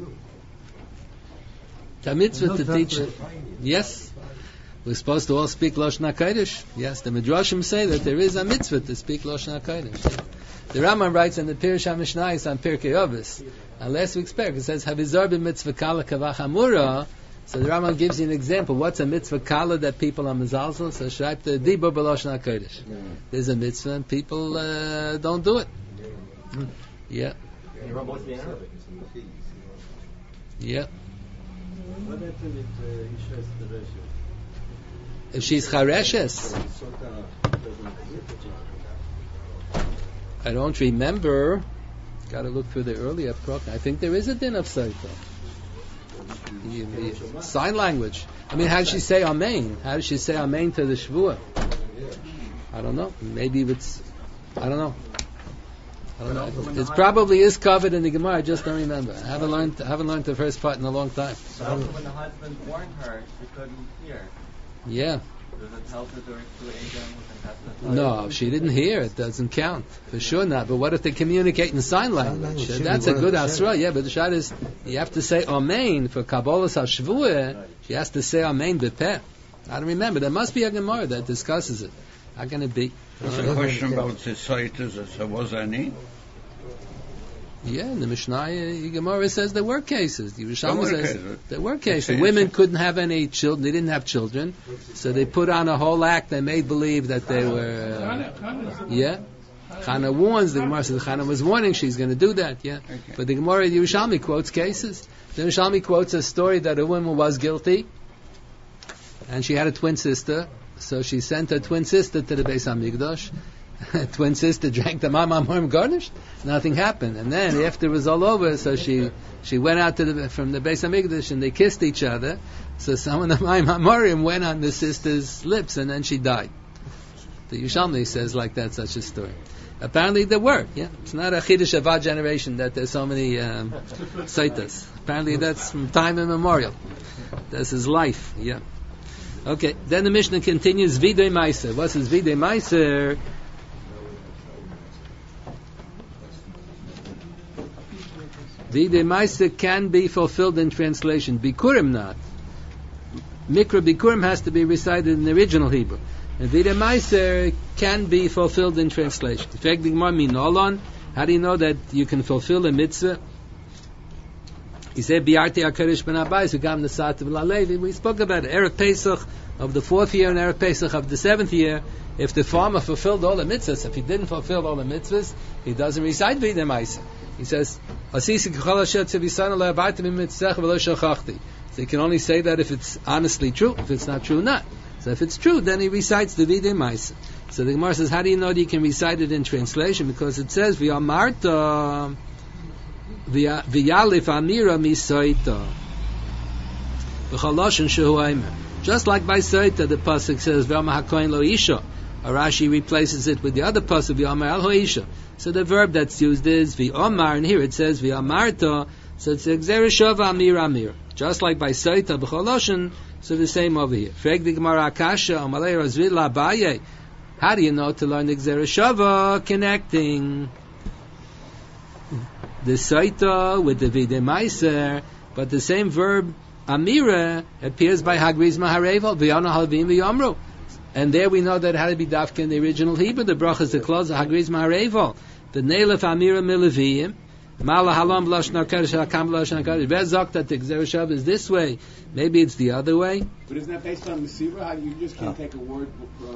The mitzvah to teach. Yes. We're supposed to all speak Lashon HaKodesh. Yes, the Midrashim say that there is a mitzvah to speak Lashon HaKodesh. The Rambam writes in the Pirush HaMishnayos on Pirkei Avos, and last week's parak it says Havizar b'mitzvah kala kavach hamura. So the Rambam gives you an example. What's a mitzvah kala that people are mezalzel? So shreib the dibur b'Lashon HaKodesh. There's a mitzvah and people don't do it. Yeah. Yeah. What happened with Isha's Teresha? If she's chareshes, I don't remember. Got to look through the earlier program. I think there is a din of Saita. Sign language. I mean, how does she say Amen? How does she say Amen to the Shvuah? I don't know. Maybe it's. I don't know. It probably is covered in the Gemara. I just don't remember. I haven't learned the first part in a long time. So when the husband warned her, she couldn't hear. Yeah. Does it help to do it through Adam? No, she didn't hear. It doesn't count. For sure not. But what if they communicate in sign language? That's a good asra. Yeah, but the shot is, you have to say Amen. For Kabbalah HaShavua, she has to say Amen b'peh. I don't remember. There must be a Gemara that discusses it. How can it be? There's a question about the Saitas, if there was any. Yeah, in the Mishnah, Gemara says there were cases. The Yerushalmi says there were cases. Okay. Women couldn't have any children. They didn't have children, so they put on a whole act. They made believe that they were. Yeah, Chana warns. The Gemara says Chana was warning she's going to do that. Yeah, Okay. but the Gemara, the Yerushalmi quotes cases. The Yerushalmi quotes a story that a woman was guilty, and she had a twin sister. So she sent her twin sister to the Beis Hamikdash. Twin sister drank the Ma'amar garnished. Nothing happened. And then after it was all over, so she went out from the Beis Hamikdash and they kissed each other. So some of the Ma'amarim went on the sister's lips and then she died. The Yerushalmi says like that, such a story. Apparently there were. Yeah, it's not a Chiddush of our generation that there's so many Saitas. Apparently that's from time immemorial. That's his life. Yeah. Okay, then the Mishnah continues, Videi Meiser. What is Videi Meiser? Videi Meiser can be fulfilled in translation. Bikurim not. Mikra Bikurim has to be recited in the original Hebrew. And Videi Meiser can be fulfilled in translation. How do you know that you can fulfill a mitzvah? He said, Bi'arti HaKadosh ben Abayis, Ugam Nesat V'Lalevi. We spoke about it. Erev Pesach of the 4th year and Erev Pesach of the 7th year. If the farmer fulfilled all the mitzvahs, if he didn't fulfill all the mitzvahs, he doesn't recite Videi Meiser. He says, Asisi K'chol Asher Tzivisana Le'abayta B'mitzvach V'lo Shachachti. So he can only say that if it's honestly true. If it's not true, not. So if it's true, then he recites the Videi Meiser. So the Gemara says, how do you know that you can recite it in translation? Because it says, V'yamarta V'yalif amira misoita v'chaloshin shehu aimer. Just like by Soita, the pasuk says V'yama hakoin lo isha. Rashi replaces it with the other pasuk V'yamar al ho isha. So the verb that's used is V'yamar, and here it says V'yamarta. So it's Gzera shava amira amira. Just like by Soita b'chaloshin, so the same over here. Freg the Gemara Akasha Amalei Razvid La Abaye. How do you know to learn the Gzera shava? Connecting the Saita with the Videi Meiser, but the same verb Amira appears by Hagriz Maharevel, V'yana Halvim V'yomru. And there we know that it had to be dafka in the original Hebrew. The bracha is the close of Hagriz Maharevel. The Neilef Amira Mileviyim. Mala Halam Lashon HaKadosh Hakam Lashon HaKadosh. Bezok that the Gzera Shav is this way. Maybe it's the other way. But isn't that based on Mesiva? How you just can't take a word?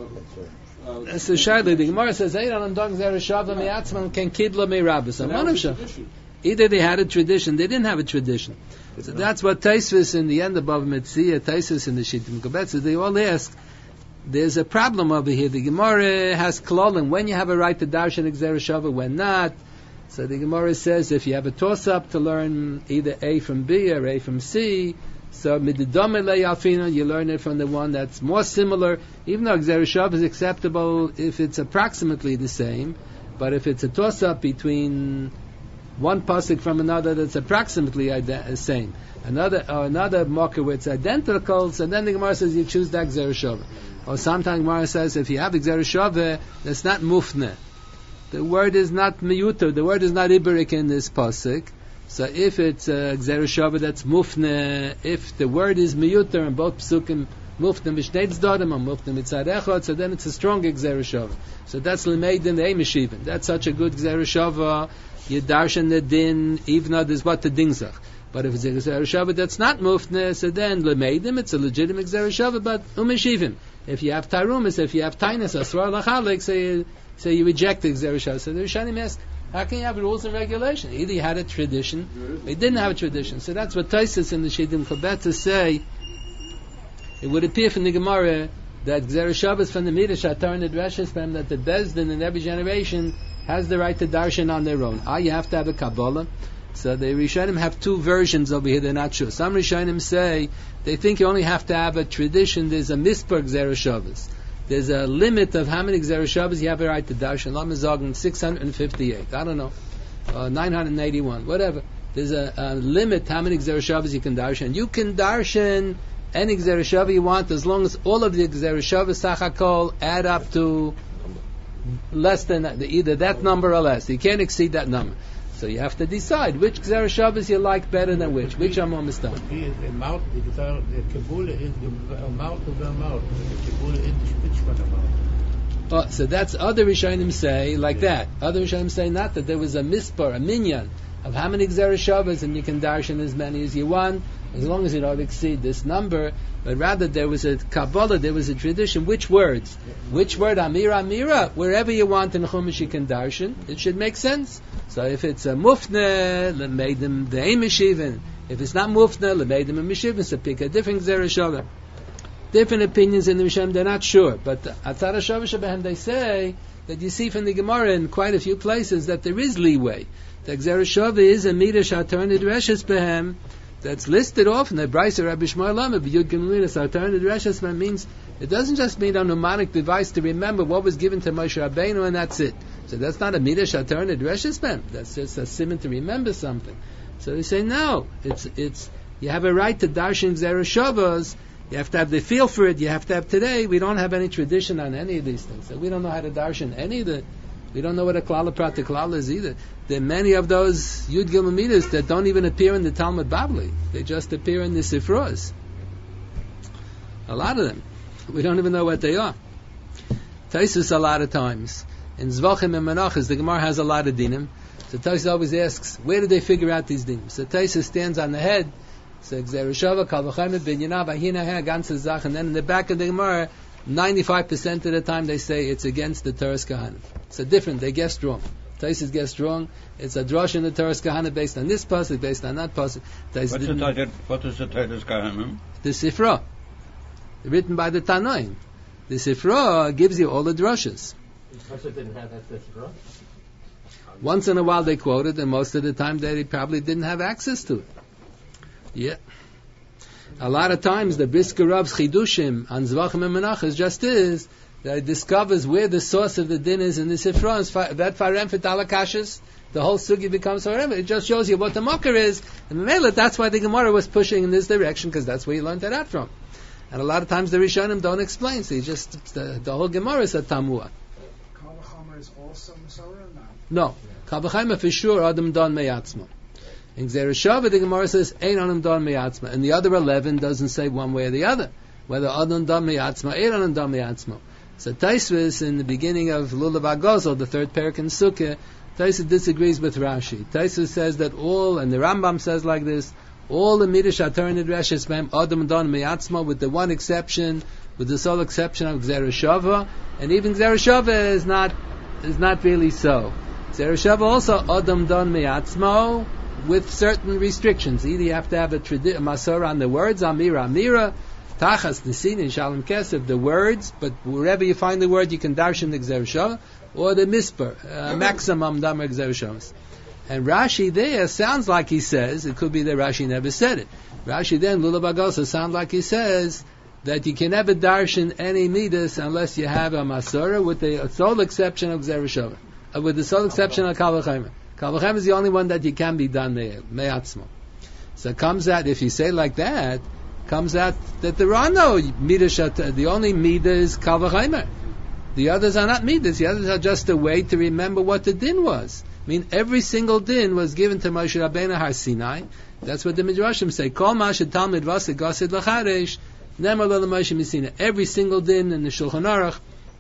That's the Shaila. The Gemara says, Eiran Dong Gzera Shav Me'atzman Ken Kidla Me'Rabbis. One of them. Either they had a tradition, they didn't have a tradition. So that's what Taisvis in the end above Metzia, Taisvis in the Shittim Kobetz, they all ask, there's a problem over here. The Gemara has klolim, when you have a right to darshan Gzera Shava, when not. So the Gemara says if you have a toss-up to learn either A from B or A from C, so mididome le'alfina, you learn it from the one that's more similar, even though Gzera Shava is acceptable if it's approximately the same, but if it's a toss-up between one pasuk from another that's approximately the same, another marker where it's identical, so then the Gemara says you choose that Gzera Shava. Or sometimes Gemara says if you have Gzera Shava, that's not mufne. The word is not miyuter, the word is not iberik in this pasuk. So if it's Gzera Shava that's mufne, if the word is miyuter in both pasukim, mufne mishnetz darim or mufne mitzad echad, so then it's a strong Gzera Shava. So that's limeid in the Eimeshivin. That's such a good Gzera Shava. You darshan the din, even though there's what the dingzach. But if it's a Gzera Shava that's not mufne, so then lemeidim, it's a legitimate Gzera Shava, but umeshivim. If you have tarumis, if you have tainus, asrar lachalik, so you reject the Gzera Shava. So the Rishonim ask, how can you have rules and regulation? Either you had a tradition, or you didn't have a tradition. So that's what Taisus in the Shittim Kobetz say. It would appear from the Gemara that Gzera Shava is from the Midrash Atar and the Dreshes, that the Bezdin in every generation has the right to darshan on their own. You have to have a Kabbalah. So the Rishonim have two versions over here, they're not sure. Some Rishonim say, they think you only have to have a tradition, there's a mispar Gzera Shavas. There's a limit of how many Gzera Shavas you have a right to darshan. Lam Zogan 658, I don't know, 981, whatever. There's a limit how many Gzera Shavas you can darshan. You can darshan any Gzera Shava you want as long as all of the Gzera Shavas Sachakol add up to less than either that number or less. You can't exceed that number. So you have to decide which Gzera Shavas you like better than which are more mistam. So that's other Rishonim say like that. Other Rishonim say not that there was a mispar, a minyan of how many Gzera Shavas, and you can darshan as many as you want, as long as you don't exceed this number. But rather there was a Kabbalah, there was a tradition. Which words? Which word? Amira. Wherever you want in Chumash you can darshan. It should make sense. So if it's a mufne, lemeidim the Eimeshivin. If it's not mufne, lemeidim a meshivin. So pick a different Gzera Shava. Different opinions in the Rishonim, they're not sure. But Atar HaShavah Shebehem, they say that you see from the Gemara in quite a few places that there is leeway. The Gzera Shava is a Midrash Atar Nidreshes Behem, that's listed off in the Brisa Rabbi Shmuel Lama, B'Yud Gemilas Atar Nidreshes Behem means, it doesn't just mean a mnemonic device to remember what was given to Moshe Rabbeinu and that's it. So that's not a Midrash Atar Nidreshes Behem, that's just a simon to remember something. So they say no, it's you have a right to darshan Gzera Shavas. You have to have the feel for it. You have to have today. We don't have any tradition on any of these things. So we don't know how to darshan any of the. We don't know what a klala pratik klala is either. There are many of those Yud Gimel Midas that don't even appear in the Talmud Bavli. They just appear in the Sifros. A lot of them. We don't even know what they are. Taisus a lot of times. In Zvachim and Menachos, the Gemara has a lot of dinim. So Taisus always asks, where did they figure out these dinim? So Taisus stands on the head. So Gzera Shava, Kal V'Chaim, Binyanah, V'Hina, Ganze Zach, and then in the back of the Gemara, 95% of the time they say it's against the Teres Kahanim. So different, they guessed wrong. Taisus guessed wrong. It's a drush in the Teres Kahanim based on this pasuk, based on that pasuk. What is the Teres Kahanim? The Sifra, written by the Tanoim. The Sifra gives you all the drushes. Didn't have that Sifra? Once in a while they quote it, and most of the time they probably didn't have access to it. Yeah. A lot of times the Brisker Rab's Chidushim on Zvachim and Menachos just is that it discovers where the source of the din is in the Sifra. That Farem for Talakashis, the whole sugi becomes Farem. It just shows you what the Makar is. And that's why the Gemara was pushing in this direction, because that's where you learned that out from. And a lot of times the Rishonim don't explain. So you just, the whole Gemara is a Tamua. Kal V'Chomer is also Masorah or not? No. Kal V'Chomer for sure Adam Don Meyatzmo. In Gzeira Shava, the Gemara says, Ein Anam Don Me'atzma. And the other 11 doesn't say one way or the other. Whether Anam Don Me'atzma, Ein Anam Don Me'atzma. So Taisvis, in the beginning of Lulav HaGozel, the third parak in Sukkah, Taisvis disagrees with Rashi. Taisvis says that all, and the Rambam says like this, all the Midrash Atar Nidreshes Mem Adam Don Me'atzma, with the one exception, with the sole exception of Gzeira Shava, and even Gzeira Shava is not really so. Gzeira Shava also Adam Don Me'atzma, with certain restrictions. Either you have to have a Masora on the words, Amira, Tachas, Nesini, Shalom Kesef, the words, but wherever you find the word, you can darshan the Gzeira Shava, or the Misper, maximum Damar Gzeira Shavas. And Rashi there sounds like he says, it could be that Rashi never said it. Rashi then, Lulav HaGozel, sounds like he says that you can never darshan any midas unless you have a Masora, with the sole exception of Gzeira Shava, with the sole exception of Kal V'chomer. Kal V'chomer is the only one that you can be done me'atzmo. So it comes out, if you say like that, comes out that there are no midas. The only midah is Kal V'chomer. The others are not midas. The others are just a way to remember what the din was. I mean, every single din was given to Moshe Rabbeinu Har Sinai. That's what the Midrashim say. Kol ma shetalmid vasik gasid lacharesh nemar lo Moshe Misina. Every single din in the Shulchan Aruch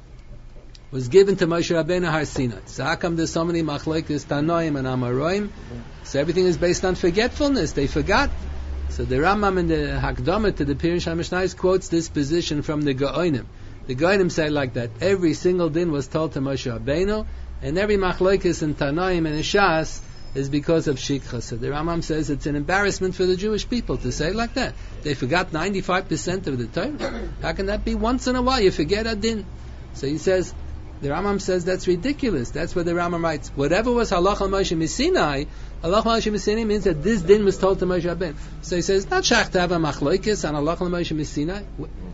was given to Moshe Rabbeinu Har Sinai. So how come there's so many machlekes Tanoim and Amoraim? So everything is based on forgetfulness. They forgot. So the Rambam in the Hakdamah to the Pirush HaMishnayos quotes this position from the Gaonim. The Gaonim say like that. Every single din was told to Moshe Rabbeinu, and every machlekes in Tanoim and in Shas is because of Shikha. So the Rambam says it's an embarrassment for the Jewish people to say like that. They forgot 95% of the Torah. How can that be? Once in a while you forget a din. So he says, the Rambam says that's ridiculous. That's what the Rambam writes. Whatever was Halach al Moshe Missinai, Halach al Moshe Missinai means that this din was told to Moshe Rabbeinu. So he says, not shach to have a machlokes on Halach al Moshe Missinai.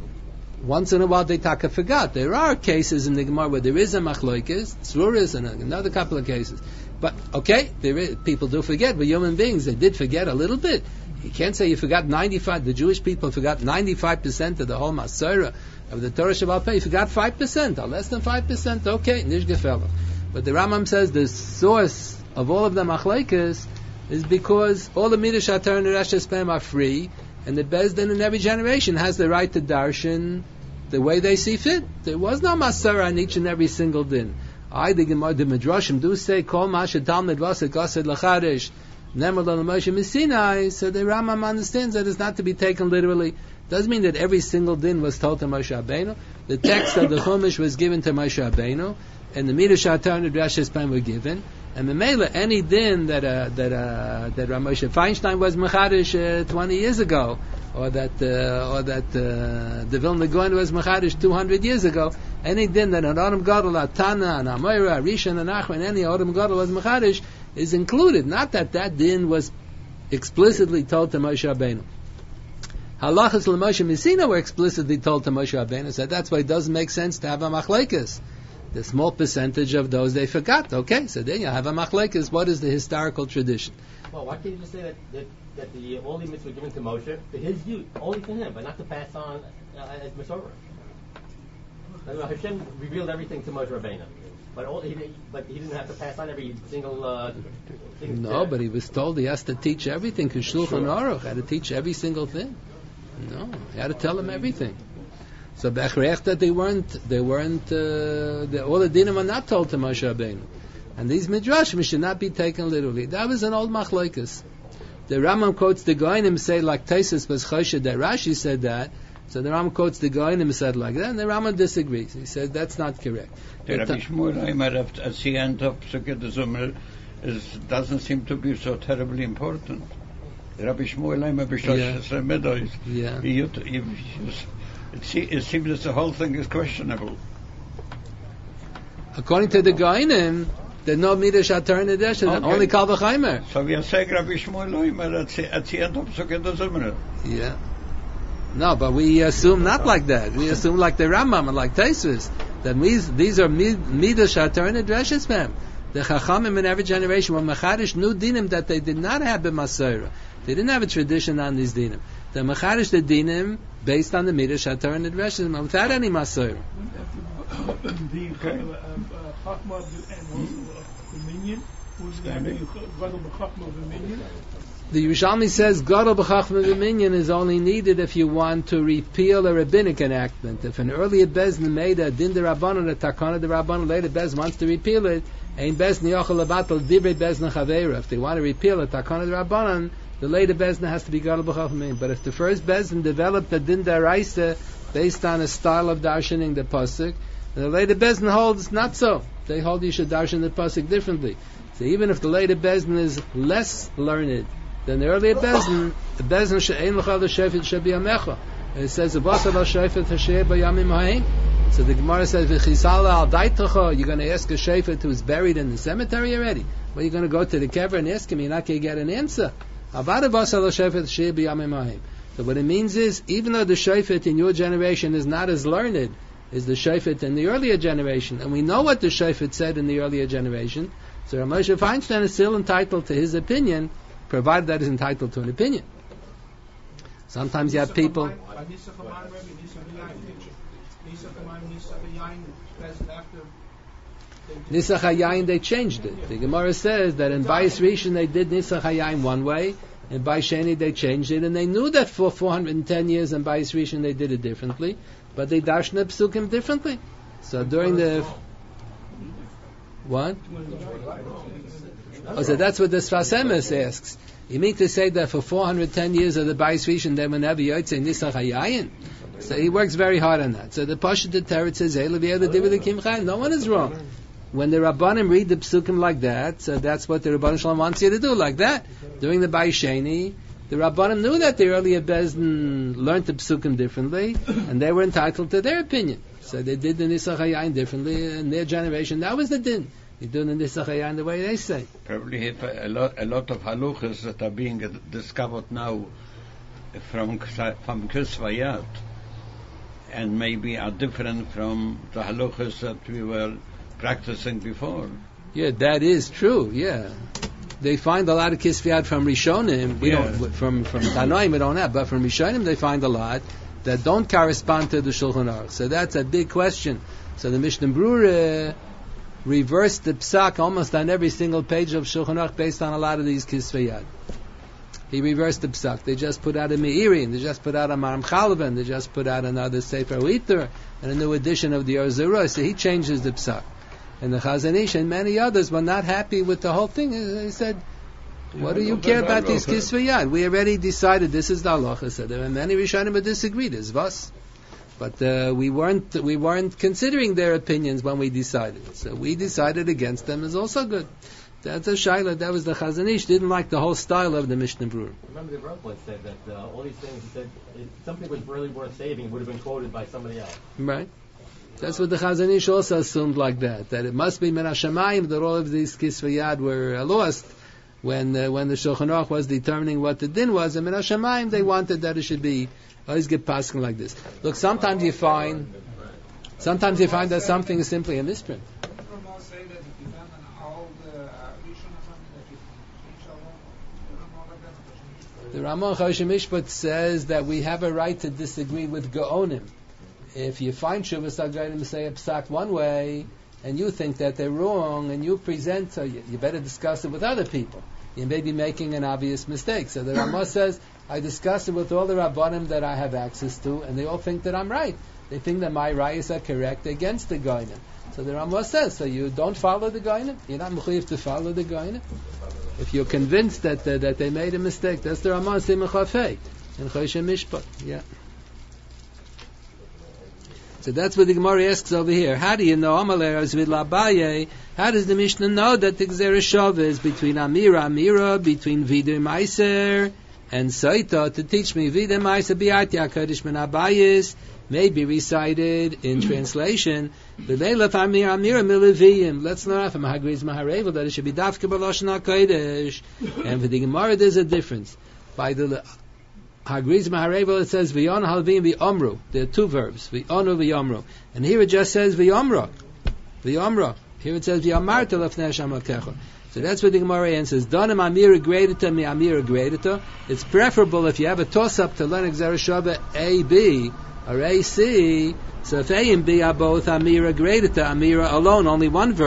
Once in a while they taka forgot. There are cases in the Gemara where there is a machlokes, Tzruris, and another couple of cases. But, okay, people do forget. We're human beings. They did forget a little bit. You can't say you forgot 95. The Jewish people forgot 95% of the whole Masorah of the Torah Shabbat Peh. You forgot 5%, or less than 5%. Okay, Nish Gefela. But the Rambam says the source of all of the machlekes is because all the Midrash Atar and Rosh Hashanah are free, and the Beis Din in every generation has the right to darshan the way they see fit. There was no Masorah on each and every single din. The Midrashim do say, Kol ma shetalmid vasek gasid lacharesh nemar lo Moshe Missinai. So the Rambam understands that it's not to be taken literally. Doesn't mean that every single din was told to Moshe Rabbeinu. The text of the Chumash was given to Moshe Rabbeinu, and the Midrash Atar and Rosh Hashanah were given. And the Mela, any din that Moshe Feinstein was mechadish 20 years ago, or that the Vilna Gaon was mechadish 200 years ago, any din that an Adam Gadol, a Tana, an Amoira, a Rishon, an Achron, any Adam Gadol was mechadish is included. Not that din was explicitly told to Moshe Rabbeinu. Halachas l'Moshe Misina were explicitly told to Moshe Rabbeinu, so that's why it doesn't make sense to have a machlekes. The small percentage of those they forgot. Okay, so then you have a machlekes. What is the historical tradition? Well, why can't you just say that the all the mitzvahs were given to Moshe for his use, only to him, but not to pass on as Masorah? Hashem revealed everything to Moshe Rabbeinu, but he didn't have to pass on every single thing. No, but he was told he has to teach everything. Because Shulchan Aruch had to teach every single thing. No, he had to tell him everything. So Bechrecht that they weren't all the dinim are not told to Moshe Rabbeinu, and these midrashim should not be taken literally. That was an old machlokes. The Rambam quotes the Goinim say like Taisus was choshed that Rashi said that. So the Rambam quotes the Goinim said like that, and the Rambam disagrees. He said that's not correct. Rabbi Shmuel Aimer at the end of Sukkot Zumel doesn't seem to be so terribly important. Rabbi Shmuel Aimer b'Shlosh Medois. Yeah. It seems that the whole thing is questionable. According to the Goinim, there's no Midrash Atar Nedesh, only Kal V'chomer. So we are saying Rabbi Shmuel Aimer at the end of Sukkot Zumel. Yeah. No, but we assume not like that. We assume like the Rambam and like Taisus, that these are Midrash Atar Nedreshes, ma'am. The Chachamim in every generation were mechadish new dinim that they did not have b'Masorah. They didn't have a tradition on these dinim. They mechadish the dinim based on the Midrash Atar and Nedreshes without any Masorah. The Chachma and also dominion The Yerushalmi says Gadol b'chachma v'minyan is only needed if you want to repeal a rabbinic enactment. If an earlier Bezdin made a din d'Rabbanan, a takana d'Rabbanan, later Bezdin wants to repeal it, ein Bezdin yochel lebatel divrei Bezdin chaveira. If they want to repeal a takana d'Rabbanan, the later Bezdin has to be Gadol b'chachma v'minyan. But if the first Bezdin developed a din d'Araisa based on a style of darshaning the pasuk, and the later Bezdin holds not so. They hold you should darshan the pasuk differently. So even if the later Bezdin is less learned than the earlier Bezdin, the Bezdin she'ein l'chal l'shefet she'biyamecha. And it says, "V'asal l'shefet hasheh b'yamim ha'in." So the Gemara says, "V'chisala al daitacha." You're going to ask a shefet who's buried in the cemetery already. Well, you're going to go to the kever and ask him. You're not going to get an answer. Avada v'asal l'shefet hasheh b'yamim ha'in. So what it means is, even though the shefet in your generation is not as learned as the shefet in the earlier generation, and we know what the shefet said in the earlier generation, so Rav Moshe Feinstein is still entitled to his opinion, provided that is entitled to an opinion. Sometimes you have people. Nisach Hayayin, they changed it. The Gemara says that in Bayis Rishon they did Nisach Hayayin one way, in Bayis Sheni they changed it, and they knew that for 410 years in Bayis Rishon they did it differently, but they darshan the psukim differently. So during the what? Oh, so that's what the Sfas Emes asks. You mean to say that for 410 years of the Bayis Rishon they were never Yotzei Nisach Hayayin? So he works very hard on that. So the Pashat the Teretz says, no one is wrong. When the Rabbanim read the Psukim like that, so that's what the Rabbanim Shalom wants you to do, like that. During the Bayis Sheni, the Rabbanim knew that the earlier Bezdin learned the Psukim differently, and they were entitled to their opinion. So they did the Nisach Hayayin differently in their generation. That was the din. You do the Nisach Hayayin the way they say. Probably a lot of haluchas that are being discovered now from Kisvayat, and maybe are different from the haluchas that we were practicing before. Yeah, that is true. Yeah, they find a lot of Kisvayat from Rishonim. We don't from Tanoim we don't have, but from Rishonim they find a lot that don't correspond to the Shulchan Aruch. So that's a big question. So the Mishnah Brura reversed the psak almost on every single page of Shulchan Aruch based on a lot of these Kisvayat. He reversed the psak. They just put out a Me'irin, they just put out a Maram Chalvan, they just put out another Sefer Uiter, and a new edition of the Or Zerah. So he changes the psak. And the Chazon Ish and many others were not happy with the whole thing. They said, what do you care about these Kisvayat? We already decided this is the halacha. So there were many Rishonim who disagreed. It's Vas. But we weren't considering their opinions when we decided. So we decided against them is also good. That's a shaila. That was the Chazon Ish. Didn't like the whole style of the Mishnah Brura. Remember the Rav once said that all these things, he said, if something was really worth saving, it would have been quoted by somebody else. Right. That's what the Chazon Ish also assumed like that it must be Min HaShamayim that all of these Kisvayat were lost when the Shulchan Aruch was determining what the din was, and Min HaShamayim they wanted that it should be always get passing like this. Look, sometimes you find that something is simply a misprint. The Ramon Choshen Mishpat says that we have a right to disagree with Gaonim. If you find Shuvas HaGaonim say a psak one way, and you think that they're wrong, and you present, so you better discuss it with other people. You may be making an obvious mistake. So the Ramah says, I discuss it with all the Rabbanim that I have access to, and they all think that I'm right. They think that my rayas are correct against the Gaonim. So the Ramah says, so you don't follow the Gaonim? You're not mechuyev to follow the Gaonim? If you're convinced that they made a mistake, that's the Ramah Simcha Chafei in Choshen Mishpat. Yeah. So that's what the Gemara asks over here. How do you know? How does the Mishnah know that the Gzera Shava is between Amira, between Vider Meiser and Saita to teach me Vider Meiser Bi'ati HaKadosh Min Abayis may be recited in translation. Let's learn from Hagriz Maharevel that it should be Dafka B'Lashon HaKadosh. And for the Gemara there's a difference. By the Hagriz Maharevel it says V'yon Halvim V'omru. There are two verbs, V'onu V'yomru. And here it just says V'yomra. V'yomra. Here it says V'yamarta Lefnei Hashem Elokecha. So that's what the Gemara answers. Donim Amira Gradita Mi Amira Gradita. It's preferable if you have a toss-up to learn Gzera Shava A, B, or A-C. So if A and B are both Amira Gradita, Amira alone, only one verb.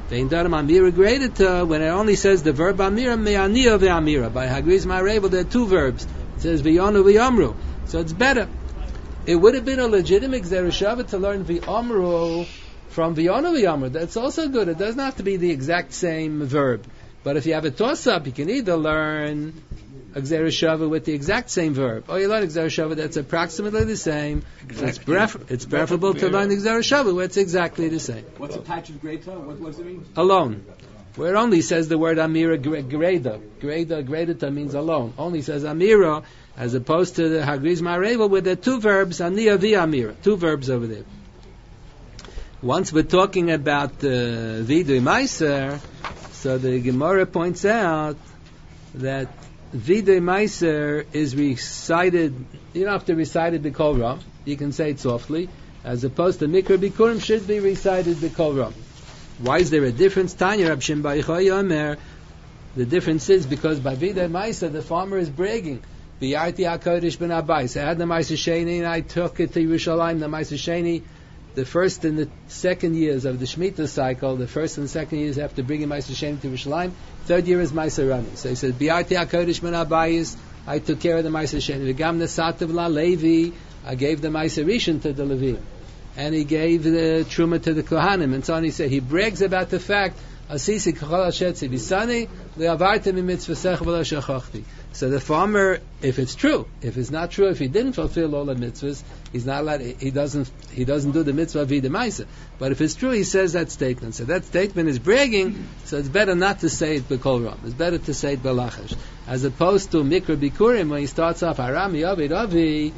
Vein daram amira gradita, when it only says the verb amira, me'aniya ve'amira. By Hagriz Ma'arevel, there are two verbs. It says v'yonu v'yamru. So it's better. It would have been a legitimate Zereshava to learn v'amru from v'yonu v'yamru. That's also good. It doesn't have to be the exact same verb. But if you have a toss-up, you can either learn a Zereshava with the exact same verb, or you learn a Zereshava that's approximately the same. Exactly. So it's preferable to learn the Zereshava where it's exactly the same. What's attached to Greta? What does it mean? Alone. Where it only says the word Amira Greda. Gredita means alone. Only says Amira, as opposed to the Hagriz Ma'arevel, where there are two verbs, Aniya vi Amira. Two verbs over there. Once we're talking about Vidui Meiser, so the Gemara points out that Vidui Meiser is recited, you don't have to recite it B'Kol Ram, you can say it softly, as opposed to Mikra Bikurim should be recited B'Kol Ram. Why is there a difference? Tanya Rab Shimon bar Yochai Yomer, the difference is because by Vidui Meiser the farmer is bragging, B'Yarti HaKodesh Ben Abayis, I had the Meiser Sheni and I took it to Yerushalayim, the Meiser Sheni. The first and the second years of the Shemitah cycle, the first and second years after bringing Meiser Sheni to Yerushalayim, third year is Meiser Rani. So he says, B'Yarti HaKodesh Ben Abayis, I took care of the Meiser Sheni. V'gam Nesativ La Levi, I gave the Meiser Rishon to the Levi. And he gave the Truma to the Kohanim. And so on he said, he brags about the fact, Asisi K'chol Hashetzi B'Sani, Le'avartem Mitzvasech V'lo Shachachti. So the farmer, if it's true, if it's not true, if he didn't fulfill all the mitzvahs, he's not allowed. He doesn't do the mitzvah Vidui Meiser. But if it's true, he says that statement. So that statement is bragging. So it's better not to say it b'kol ram. It's better to say it b'lachash, as opposed to Mikra Bikurim when he starts off Harami Avi Avi.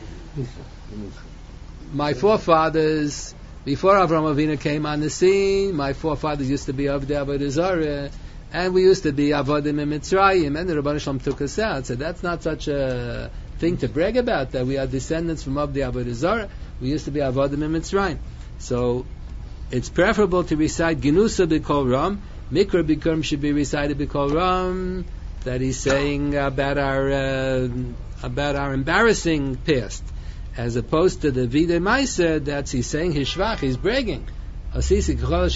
My forefathers, before Avraham Avinu came on the scene, my forefathers used to be Avdei Avodah Zarah. And we used to be Avodim in Mitzrayim, and the Rabban Shalom took us out. So that's not such a thing to brag about, that we are descendants from Avdei Avodah Zarah. We used to be Avodim in Mitzrayim. So it's preferable to recite Genusa B'Kol Ram. Mikra Bikurim should be recited B'Kol Ram. That he's saying about our embarrassing past, as opposed to the Vidui Meiser. That's he's saying his shvach. He's bragging. That is better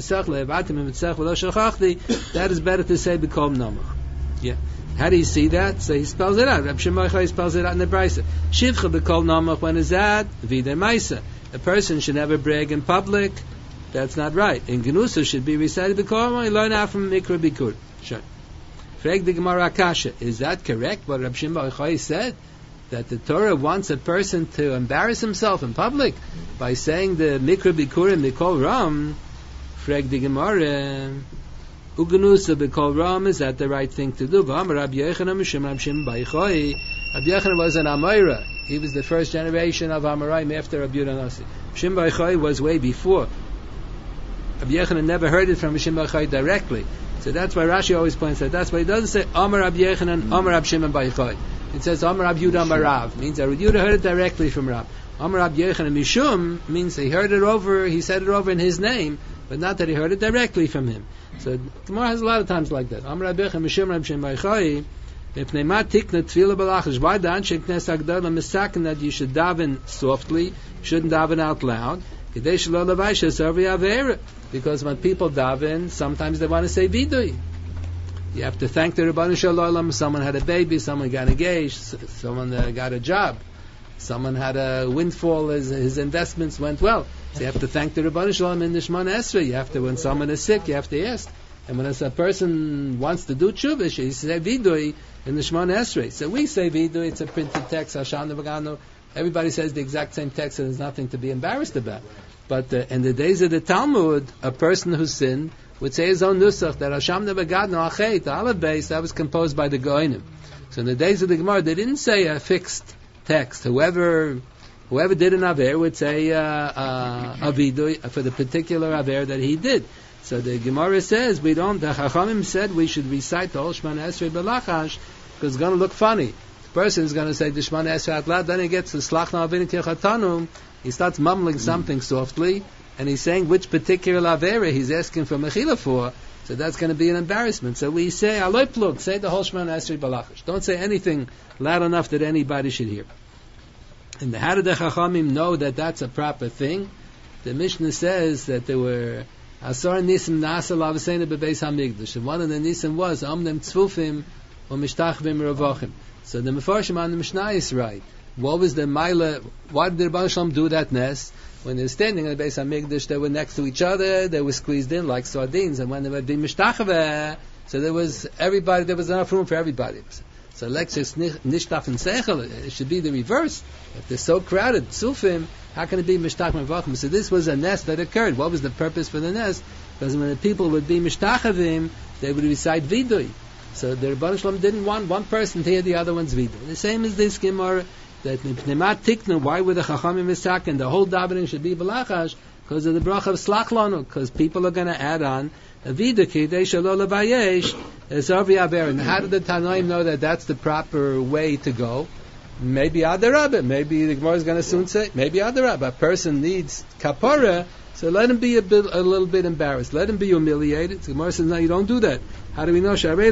to say B'Kol Nomach. Yeah. How do you see that? So he spells it out. Rab Shimon bar Yochai spells it out in the Brisa. Shivcha B'Kol Nomach, when is that? Vidui Meiser. A person should never brag in public. That's not right. In Genusa should be recited B'Kol Nomach. You learn out from Mikra Bikur. Sure. Frag the Gemara Akasha. Is that correct? What Rab Shimon bar Yochai said? That the Torah wants a person to embarrass himself in public by saying the Mikra Bikurim B'Kol Ram. Frag the Gemara. Ugenusa B'Kol Ram, is that the right thing to do? V'amar Rabbi Yochanan Mishum Rab Shimon bar Yochai. Rabbi Yochanan was an Amoira. He was the first generation of Amoraim after Rabbi Yehuda Nasi. Shimon bar Yochai was way before. Rabbi Yochanan never heard it from Shimon bar Yochai directly. So that's why Rashi always points out. That's why he doesn't say Amar Rabbi Yochanan, Amar Rabbi Shimon bar Yochai. It says Amar Rabbi Yehuda Amar Rav. Means that Rabbi Yehuda heard it directly from Rav. Amar Rabbi Yochanan Mishum means he heard it over, he said it over in his name, but not that he heard it directly from him. So Gemara has a lot of times like that. Amar Rabbi Yochanan Mishum Rabbi Shimon bar Yochai. If Nemat Tikna Tefillah B'Lachash, why the Anshe Knes Agdala Misakin that you should daven softly, shouldn't daven out loud? Because when people daven, sometimes they want to say vidui. You have to thank the Ribbon Shalom. Someone had a baby, someone got engaged, someone got a job, someone had a windfall, his investments went well. So you have to thank the Ribbon Shalom in the Shemona Esrei. You have to, when someone is sick, you have to ask. And when a person wants to do tshuva, you say vidui in the Shemona Esrei. So we say vidui, it's a printed text, Hashan V'Gano. Everybody says the exact same text, and there's nothing to be embarrassed about. But in the days of the Talmud, a person who sinned would say his own nusach, that Hashem Nebegadno Achet, the Aleph base, that was composed by the Goinim. So in the days of the Gemara, they didn't say a fixed text. Whoever did an Aver would say a vidui for the particular Aver that he did. So the Gemara says, the Chachamim said we should recite the whole Shemona Esrei B'Lachash, because it's going to look funny. The person is going to say the Shemona Esrei out loud, then he gets the Slachna Avinu Techatanum, he starts mumbling something softly, and he's saying which particular Avera he's asking for Mechila for, so that's going to be an embarrassment. So we say, Aloi Plug, say the whole Shemona Esrei B'Lachash. Don't say anything loud enough that anybody should hear. And how did the Chachamim know that that's a proper thing? The Mishnah says that there were Asar nisim nasa lavasena bebeis hamigdash. And one of the nisim was omnem tzvufim u'mishtachvim ravachim. So the Mefarshim on the Mishnah is right. What was the Maila? Why did the Rebbeinu Shalom do that nest? When they were standing in the Beis Hamikdash, they were next to each other. They were squeezed in like sardines. And when they were being mishtachveh, so there was everybody. There was enough room for everybody. So Lexus nishtach and seichel. It should be the reverse. If they're so crowded, tzufim, how can it be mishtach mevachim? So this was a nest that occurred. What was the purpose for the nest? Because when the people would be mishtachavim, they would recite vidui. So the Rebbeinu Shalom didn't want one person to hear the other one's vidui. The same as this Gemara that nipnemat tiknu. Why were the chachamim misaken? The whole davening should be belachash because of the bracha of slach lanu. Because people are going to add on a vidui kidei shelo levayesh esavi aver. And how did the Tanoim know that that's the proper way to go? Maybe adarabah. Maybe the Gemara is going to soon say maybe adarabah. A person needs kapara. So let him be a little bit embarrassed. Let him be humiliated. The Gemara says, no, you don't do that. How do we know?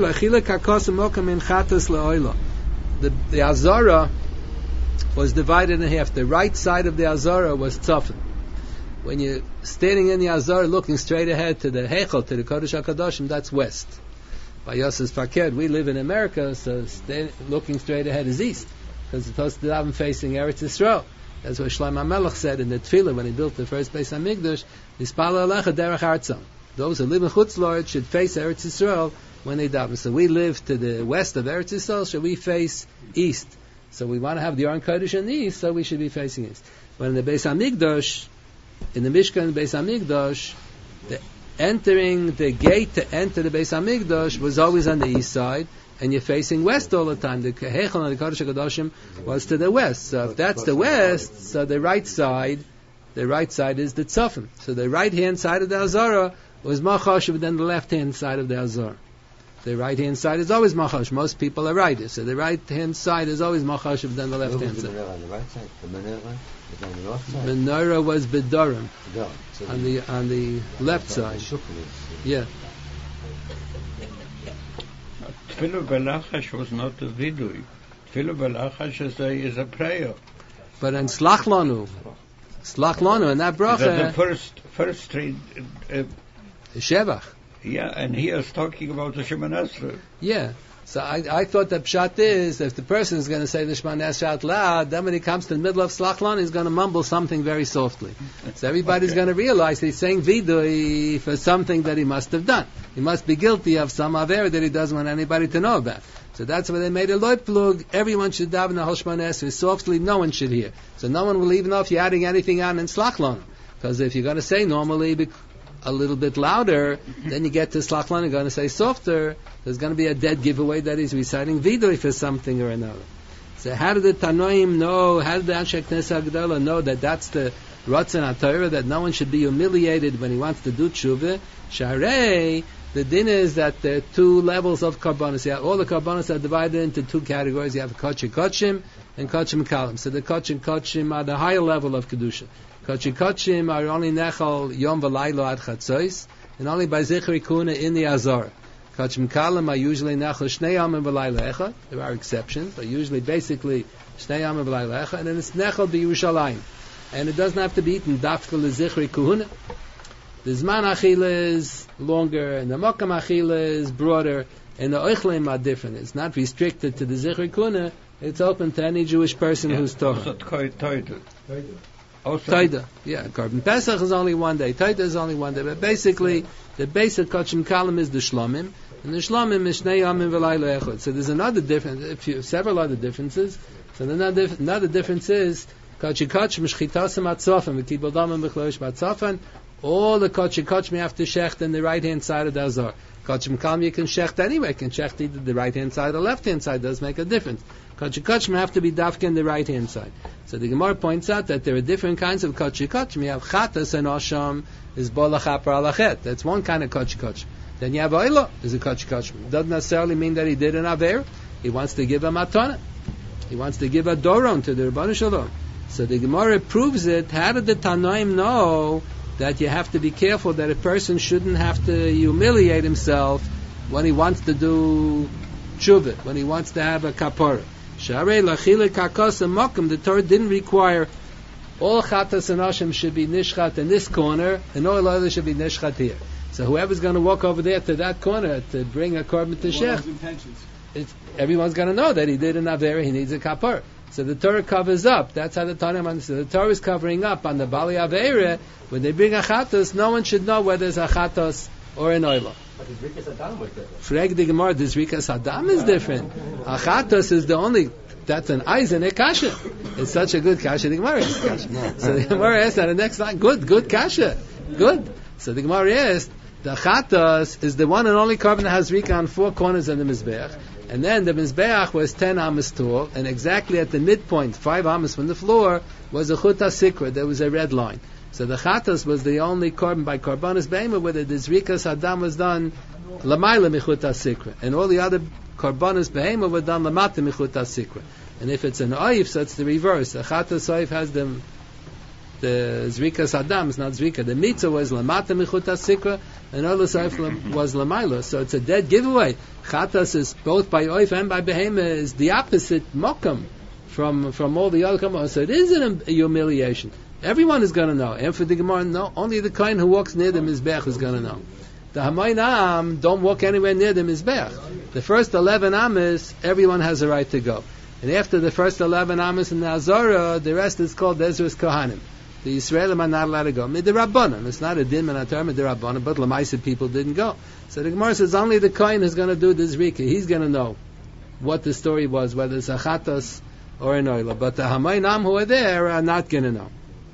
The Azara was divided in half. The right side of the Azara was tzafin. When you're standing in the Azara looking straight ahead to the Heichel, to the Kodesh HaKadoshim, that's west. By Yosef Faked, we live in America, so looking straight ahead is east. Because it's supposed to daven facing Eretz Yisrael. That's what Shlomo HaMelech said in the Tefillah when he built the first Beis HaMikdash. Nispala alecha derech artzam. Those who live in Chutz La'aretz should face Eretz Yisrael when they daven. So we live to the west of Eretz Yisrael, so we face east. So we want to have the Aron Kodesh in the east, so we should be facing east. But in the Beis HaMikdash, in the Mishkan Beis HaMikdash, entering the gate to enter the Beis HaMikdash was always on the east side. And you're facing west all the time. The Heichel and the Kodesh HaKadoshim was to the west. So if that's the west, so the right side is the Tzafim. So the right hand side of the Azara was Machashiv than the left hand side of the Azara. The right hand side is always Machash. Most people are right. So the right hand side is always Machashiv than the left hand side. On the right side, the menorah was on the left side. Menorah was Bedorim. So on the left side. Yeah. Tefillah Belachash was not a vidui. Tefillah Belachash is a prayer. But in Slach Lanu, and that bracha, the first three. Shevach. Yeah, and he is talking about the Shemoneh Esrei. Yeah. So I thought that pshat is if the person is going to say the Shemoneh Esrei out loud, then when he comes to the middle of Slach Lanu, he's going to mumble something very softly. So everybody's going to realize he's saying vidui for something that he must have done. He must be guilty of some aver that he doesn't want anybody to know about. So that's why they made a loy plug. Everyone should daven the Shemoneh Esrei softly. No one should hear. So no one will even know if you're adding anything on in Slach Lanu. Because if you're going to say normally a little bit louder, then you get to Slach Lanu, you're going to say softer, there's going to be a dead giveaway that he's reciting vidui for something or another. So how did the Tanoim know, how did the Anshe Knesset HaGedolah know that that's the Ratzon HaTorah, that no one should be humiliated when he wants to do tshuva? Sharei, the din is that there are two levels of karbanos. All the karbanos are divided into two categories. You have Kodesh Kodshim and Kodshim Kalim. So the Kodshim Kodshim are the higher level of Kedusha. Kodesh Kodshim are only nechal yom v'laylo ad chatzos, and only by zichri kuna in the Azar. Kodshim Kalim are usually nechal shnei yom v'laylo echad. There are exceptions, but usually basically shnei yom v'laylo echad, and then it's nechal b'Yerushalayim. And it doesn't have to be eaten dafka l'zichri kuna. The Zman Achila is longer, and the Mokam Achila is broader, and the Oichleim are different. It's not restricted to the Zichri Kuna, it's open to any Jewish person who's Torah. Taida. Yeah, Korban Pesach is only one day, Taida is only one day, but basically, the basic Kodshim Kalim is the Shlomim, and the Shlomim is Shnei Yamim V'Laylo Echad. So there's another difference, several other differences. So another difference is, Kodshim Kodshim Shchitasim Atzofim, V'Kibol Damim B'Chloish B'Atzofim. All the Kodshim Kodshim you have to shecht in the right hand side of the Azar. Kodshim Kalim you can shecht anyway. You can shecht either the right hand side or the left hand side. Does make a difference. Kodshim Kodshim have to be dafka in the right hand side. So the Gemara points out that there are different kinds of Kodshim Kodshim. You have Chatas and Osham is Bolachapar Alachet. That's one kind of Kodshim Kodshim. Then you have Oilo is a Kodshim Kodshim. It doesn't necessarily mean that he did an Aver. He wants to give a Matana. He wants to give a Doron to the Rebbeinu Shalom. So the Gemara proves it. How did the Tanoim know that you have to be careful that a person shouldn't have to humiliate himself when he wants to do tshuva, when he wants to have a kapara? Sharei lachile kakos mokum. The Torah didn't require all chatas and ashim should be nishchat in this corner, and all others should be nishchat here. So whoever's going to walk over there to that corner to bring a korban to shech, everyone's going to know that he did an avera, he needs a kapar. So the Torah covers up. That's how the Tanaim understood. The Torah is covering up on the Bali Avera. When they bring a chatos, no one should know whether it's a chatos or an oila. But the Zrikas Adam was different. Freg the Gemara, the Zrikas Adam is different. A chatos is the only, that's an eisen kasha. It's such a good kasha, the Gemara is kasha. So the Gemara asked on the next line, good kasha. Good. So the Gemara asked, the chatos is the one and only korban that has Zrika on four corners of the Mizbeach. And then the Mizbeach was 10 amas tall, and exactly at the midpoint, 5 amas from the floor, was a chuta sikra. There was a red line. So the chatas was the only korban by korbanos beima where the zrikas adam was done lamayla michuta sikra, and all the other korbanos beima were done lamata michuta sikra. And if it's an oif, so it's the reverse. The chatas oif has the zrikas adam, it's not zrika. The mitzvah was lamata michuta sikra, and all the oif was lamayla. So it's a dead giveaway. Chatas is both by oif and by behema is the opposite mokam from all the other korbanos. So it is a humiliation. Everyone is going to know. And for the Gemara, no, only the kohen who walks near the Mizbech is going to know. The Hamoinam don't walk anywhere near the Mizbech. The first 11 amas, everyone has a right to go. And after the first 11 amas in the Azorah, the rest is called Ezra's Kohanim. The Yisraelim are not allowed to go. Midirabbanan. It's not a din and a term midirabbanan, but Lamaisa people didn't go. So the Gemara says only the kohen is going to do this Zrika. He's going to know what the story was, whether it's a chatos or an oila. But the Hamoinam who are there are not going to know.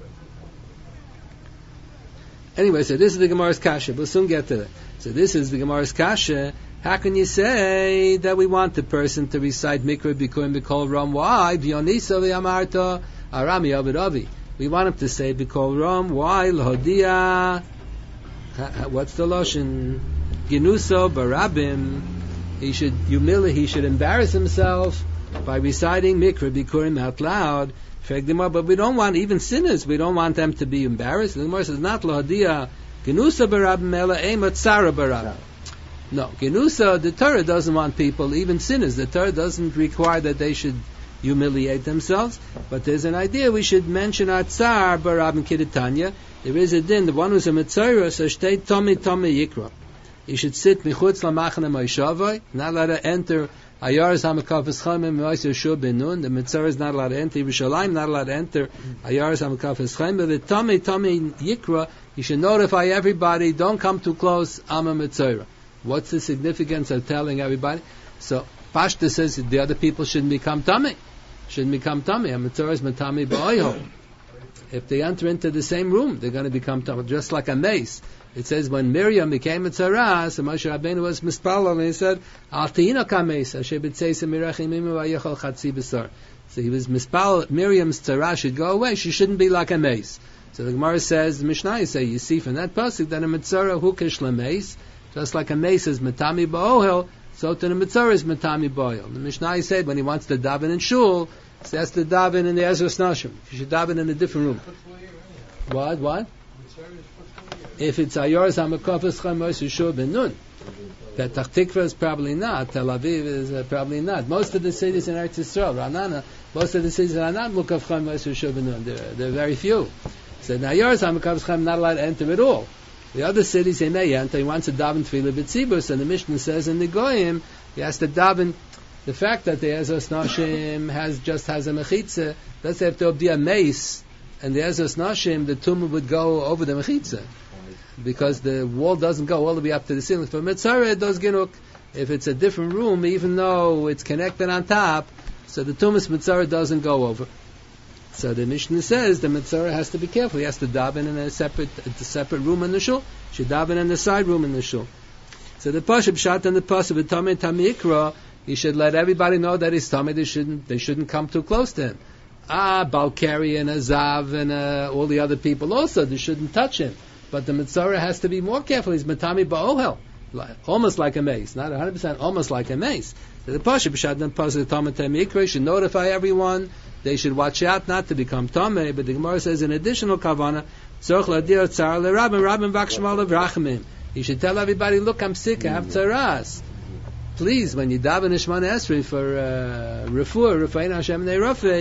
Anyway, so this is the Gemara's kasha. We'll soon get to that. So this is the Gemara's kasha. How can you say that we want the person to recite Mikra Bikurim B'Kol Ram? Why? B'Yonisa v'Yamarta Arami Avidavi. We want him to say B'Kol Ram. Why? L'Hodia. What's the lashon? Ginuso Barabim. He should embarrass himself by reciting Mikra Bikurim out loud. But we don't want even sinners. We don't want them to be embarrassed. The Gemara says not lahadia genusa barabim ela ema tzara barabim. No, genusa. The Torah doesn't want people, even sinners. The Torah doesn't require that they should humiliate themselves. But there's an idea we should mention our tzar barabim kiditanya. There is a din. The one who's a mitzayra so shtei tomi yikra. He should sit michutz lamachna ma'ishavai, not allowed to enter. Ayar's hamakafes chaimim ma'aser shur benun. The mitzvah is not allowed to enter. Yerushalayim not allowed to enter. Ayar's hamakafes chaimim. The tummy yikra. He should notify everybody. Don't come too close. I'm a mitzvah. What's the significance of telling everybody? So Pashta says the other people shouldn't become tummy. Shouldn't become tummy. A mitzvah is matami ba'oyho. If they enter into the same room, they're going to become tummy. Just like a mace. It says when Miriam became a tzara, so Moshe Rabbeinu was mispalal, and he said, "Al te'ino kameis, asher b'tzeis mirachim imu v'ayechol chatzi b'sar." So he was mispalal. Miriam's tzara should go away. She shouldn't be like a mace. So the Gemara says, the Mishnah say, you see from that pasuk that a mitzvah hukish lameis, just like a mace is matami ba'ohel, so to the mitzvah is matami ba'ohel. The Mishnah said when he wants to daven in shul, he has to daven in the Ezras Nashim. You should daven in a different room. What? If it's Ayar's Hamakafes Chaimos Yeshua Ben Nun, Petach Tikva is probably not. Tel Aviv is probably not. Most of the cities in Eretz Yisrael, Ranana, most of the cities are not Mukaf Chaimos Yeshua Ben Nun. There are very few. So Ayar's Hamakafes Chaim not allowed to enter at all. The other cities he may enter. He wants to daven Tefillah B'tzibus, and the Mishnah says in the Goyim he has to daven. The fact that the Ezras Nashim has a mechitza, let's say if there would be a mace and the Ezras Nashim, the tumah would go over the mechitza. Because the wall doesn't go all the way up to the ceiling. For Mitzvah, it does ginuk. If it's a different room, even though it's connected on top, so the Tumas Mitzvah doesn't go over. So the Mishnah says the Mitzvah has to be careful. He has to daven in a separate room in the shul. He should daven in the side room in the shul. So the Pasha Pshat and the Pasha V'Tamei Tamikra, he should let everybody know that he's Tamei. They shouldn't come too close to him. Balkari and Azav and all the other people also, they shouldn't touch him. But the Mitzvah has to be more careful. He's matami ba'ohel, almost like a mace, not 100%, almost like a mace. So the Pasha B'Shad and Pasha Tamei Tamikra should notify everyone. They should watch out not to become Tamei. But the Gemara says an additional kavana, Tzorch Ladir Tzar LeRabim V'Akshmal LeVrachimim. He should tell everybody, look, I'm sick, I have tzaras. Please, when you daven Shemona Esrei for Refuah Hashem Ne'Rafei,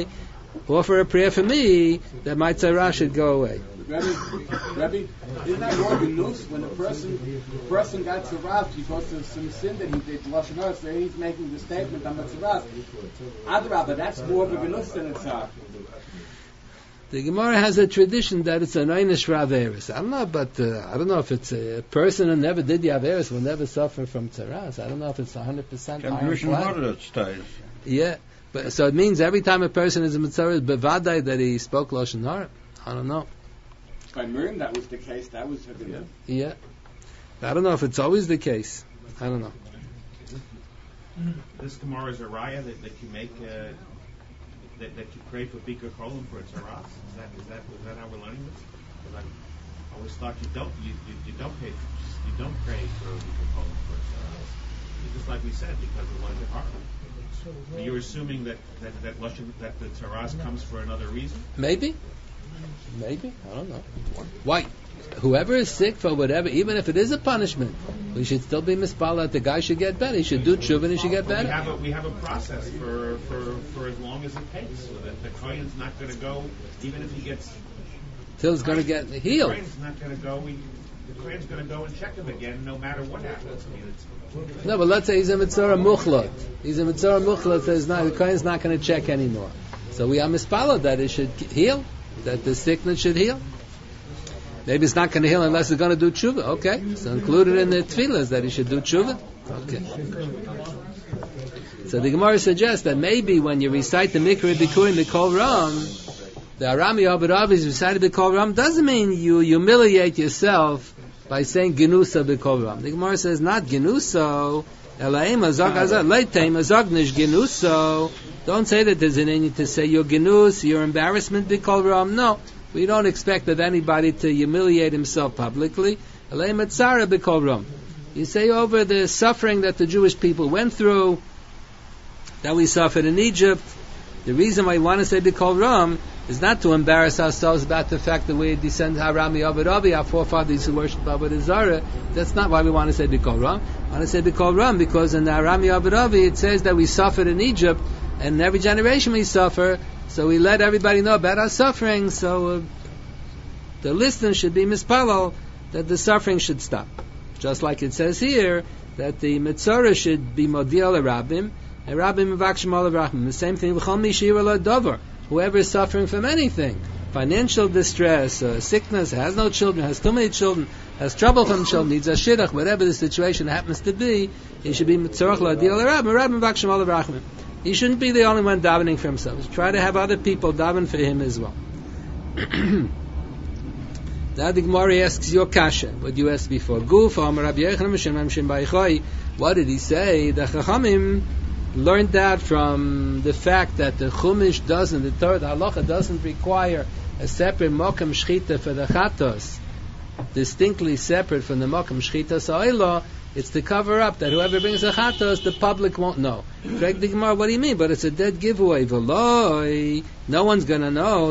offer a prayer for me that my tzara should go away. Rabbi, isn't that more gnus when the person got tzaras because of some sin that he did, lashon hara, so he's making the statement, I'm a tzaras. Adrabah, that's more of a gnus than a tzar. The Gemara has a tradition that it's an einish raveris. I don't know, but I don't know if it's a person who never did the averis will never suffer from tzaras. I don't know if it's 100% ironclad. Yeah, but so it means every time a person is a mitzvah, bevadai that he spoke lashon hara. I don't know. By Miriam, that was the case. That was her gnus. Yeah, I don't know if it's always the case. I don't know. This Gemara is a raya that you make. That you pray for Bika Kolim for Tzaras? Is that how we're learning this? Because I always thought you don't pray for Bika Kolim for Tzaras. It's just like we said, because of Lashon Hara. You're assuming that the Tzaras comes for another reason? Maybe, I don't know. Why? Whoever is sick for whatever, even if it is a punishment, we should still be mispala. The guy should get better. He should do tshuva and he should get better. We have a process for as long as it takes, so that the kohen's not going to go, even if he gets till he's going to get healed. The kohen's not going to go. The kohen's going to go and check him again, no matter what happens. No, but let's say he's a mitzvah muchlot. He's a mitzvah muchlot. The kohen's not going to check anymore. So we are mispala that it should heal, that the sickness should heal. Maybe it's not going to heal unless it's going to do tshuva. Okay, so included in the tefillah is that he should do tshuva. Okay. So the Gemara suggests that maybe when you recite the Mikra Bikurim B'Kol Ram, the Arami Abaravis recited B'Kol Ram doesn't mean you humiliate yourself by saying Genusa B'Kol Ram. The Gemara says not Genuso, Elaim Azag Azag, Leiteim Azag Nish Genuso. Don't say that there's an need to say your Genus, your embarrassment B'Kol Ram. No. We don't expect of anybody to humiliate himself publicly. You say over the suffering that the Jewish people went through, that we suffered in Egypt. The reason why we want to say B'Kol Ram is not to embarrass ourselves about the fact that we descend Harami Abaravi, our forefathers who worshipped Avodah Zarah. That's not why we want to say B'Kol Ram. We want to say B'Kol Ram because in the Harami Abaravi it says that we suffered in Egypt, and in every generation we suffer. So we let everybody know about our suffering, so the listeners should be mispalal that the suffering should stop. Just like it says here, that the mitzvah should be modiel rabbim, and rabbim mevakshim olav rachmim. The same thing, v'chol mi she'ir lo dover. Whoever is suffering from anything, financial distress, sickness, has no children, has too many children, has trouble from children, needs a shidduch, whatever the situation happens to be, he should be mitzvah lo diel rabbim, rabbim mevakshim olav rachmim. He shouldn't be the only one davening for himself. Try to have other people daven for him as well. Now the Gemara asks your kasha, what you asked before. What did he say? The Chachamim learned that from the fact that the Chumash doesn't, the Torah, the Halacha doesn't require a separate Mokum Shchita for the Chatos, distinctly separate from the Mokum Shchita Sa'ila. It's to cover up that whoever brings a chatos, the public won't know. Correct the Gemara, what do you mean? But it's a dead giveaway. V'loi, no one's going to know.